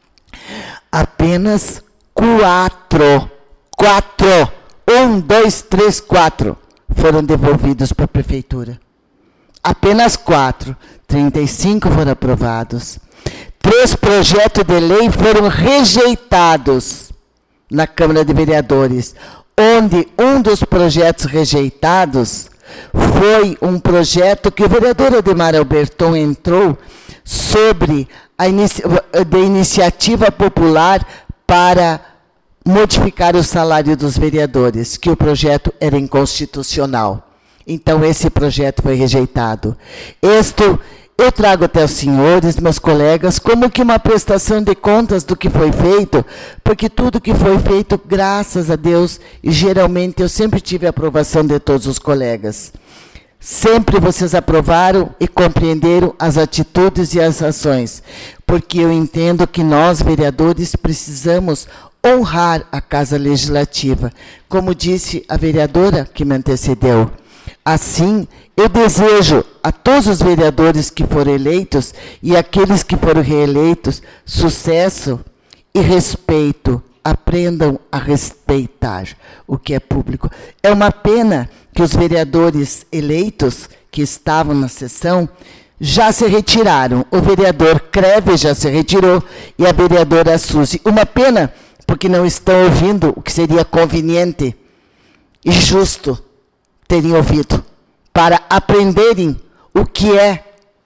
Apenas quatro, quatro, um, dois, três, quatro, foram devolvidos para a Prefeitura. Apenas quatro, trinta e cinco foram aprovados. Três projetos de lei foram rejeitados na Câmara de Vereadores, onde um dos projetos rejeitados foi um projeto que o vereador Ademar Alberton entrou sobre a inici- de iniciativa popular para modificar o salário dos vereadores, que o projeto era inconstitucional. Então, esse projeto foi rejeitado. Este eu trago até os senhores, meus colegas, como que uma prestação de contas do que foi feito, porque tudo que foi feito, graças a Deus, e geralmente eu sempre tive a aprovação de todos os colegas. Sempre vocês aprovaram e compreenderam as atitudes e as ações, porque eu entendo que nós, vereadores, precisamos honrar a Casa Legislativa, como disse a vereadora que me antecedeu. Assim, eu desejo a todos os vereadores que foram eleitos e aqueles que foram reeleitos sucesso e respeito. Aprendam a respeitar o que é público. É uma pena que os vereadores eleitos que estavam na sessão já se retiraram. O vereador Creve já se retirou e a vereadora Suzy. Uma pena, porque não estão ouvindo o que seria conveniente e justo terem ouvido, para aprenderem o que é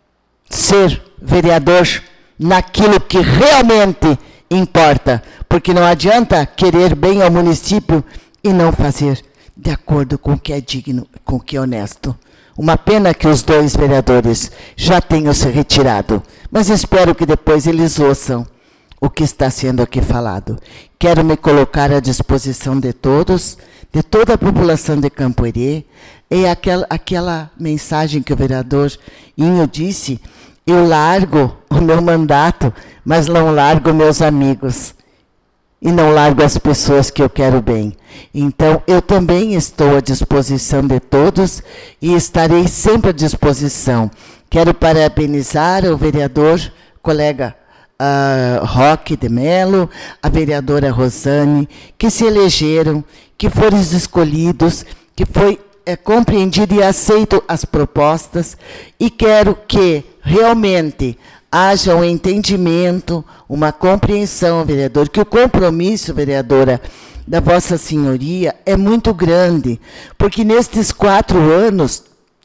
ser vereador naquilo que realmente importa, porque não adianta querer bem ao município e não fazer de acordo com o que é digno, com o que é honesto. Uma pena que os dois vereadores já tenham se retirado, mas espero que depois eles ouçam o que está sendo aqui falado. Quero me colocar à disposição de todos, de toda a população de Campo Herê, e aquela, aquela mensagem que o vereador Inho disse, eu largo o meu mandato, mas não largo meus amigos, e não largo as pessoas que eu quero bem. Então, eu também estou à disposição de todos, e estarei sempre à disposição. Quero parabenizar o vereador, colega Uh, Roque de Melo, a vereadora Rosane, que se elegeram, que foram escolhidos, que foi é, compreendido e aceito as propostas, e quero que realmente haja um entendimento, uma compreensão, vereador, que o compromisso, vereadora, da Vossa Senhoria é muito grande, porque nestes quatro anos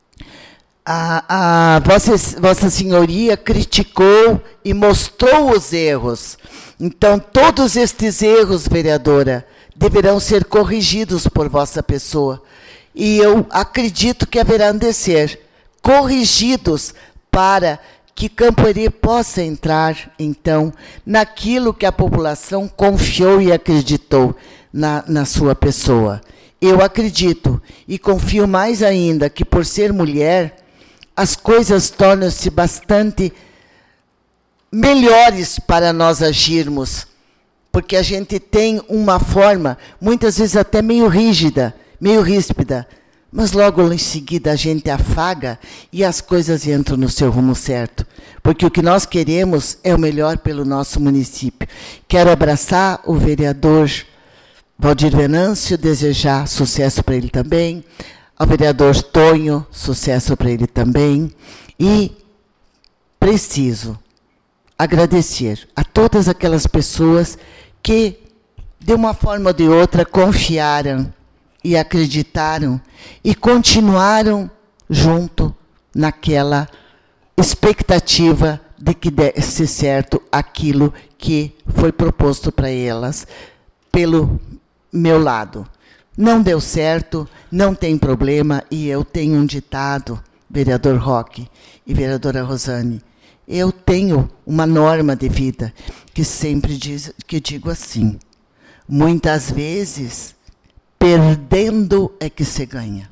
A, a Vossa, Vossa Senhoria criticou e mostrou os erros. Então, todos estes erros, vereadora, deverão ser corrigidos por vossa pessoa. E eu acredito que haverão de ser corrigidos para que Campo Herê possa entrar, então, naquilo que a população confiou e acreditou na, na sua pessoa. Eu acredito e confio mais ainda que, por ser mulher, as coisas tornam-se bastante melhores para nós agirmos, porque a gente tem uma forma, muitas vezes até meio rígida, meio ríspida, mas logo em seguida a gente afaga e as coisas entram no seu rumo certo, porque o que nós queremos é o melhor pelo nosso município. Quero abraçar o vereador Valdir Venâncio, desejar sucesso para ele também, ao vereador Tonho, sucesso para ele também. E preciso agradecer a todas aquelas pessoas que, de uma forma ou de outra, confiaram e acreditaram e continuaram junto naquela expectativa de que desse certo aquilo que foi proposto para elas pelo meu lado. Não deu certo, não tem problema, e eu tenho um ditado, vereador Roque e vereadora Rosane, eu tenho uma norma de vida que sempre diz, que digo assim, muitas vezes, perdendo é que se ganha.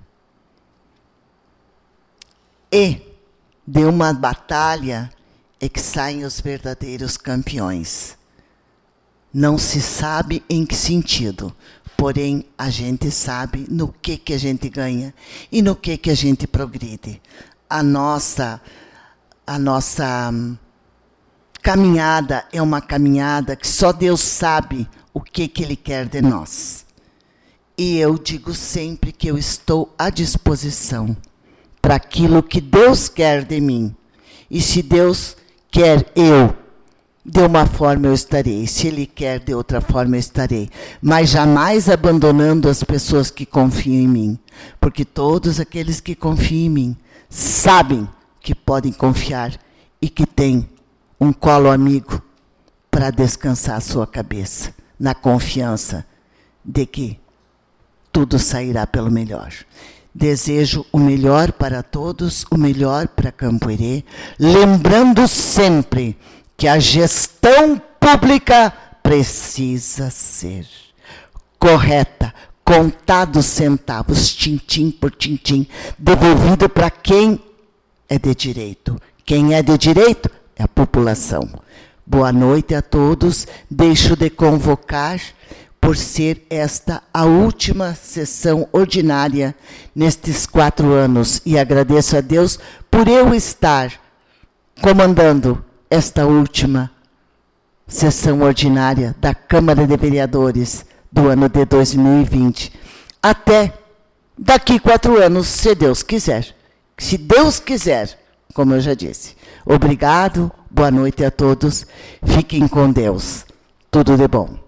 E de uma batalha é que saem os verdadeiros campeões. Não se sabe em que sentido, porém a gente sabe no que, que a gente ganha e no que, que a gente progride. A nossa, a nossa hum, caminhada é uma caminhada que só Deus sabe o que, que Ele quer de nós. E eu digo sempre que eu estou à disposição para aquilo que Deus quer de mim. E se Deus quer eu, de uma forma eu estarei. Se Ele quer de outra forma eu estarei. Mas jamais abandonando as pessoas que confiam em mim. Porque todos aqueles que confiam em mim sabem que podem confiar e que têm um colo amigo para descansar a sua cabeça. Na confiança de que tudo sairá pelo melhor. Desejo o melhor para todos, o melhor para Campo Herê, lembrando sempre que a gestão pública precisa ser correta, contados centavos, tintim por tintim, devolvido para quem é de direito. Quem é de direito é a população. Boa noite a todos. Deixo de convocar, por ser esta a última sessão ordinária nestes quatro anos. E agradeço a Deus por eu estar comandando esta última sessão ordinária da Câmara de Vereadores do ano de dois mil e vinte. Até daqui quatro anos, se Deus quiser. Se Deus quiser, como eu já disse. Obrigado, boa noite a todos. Fiquem com Deus. Tudo de bom.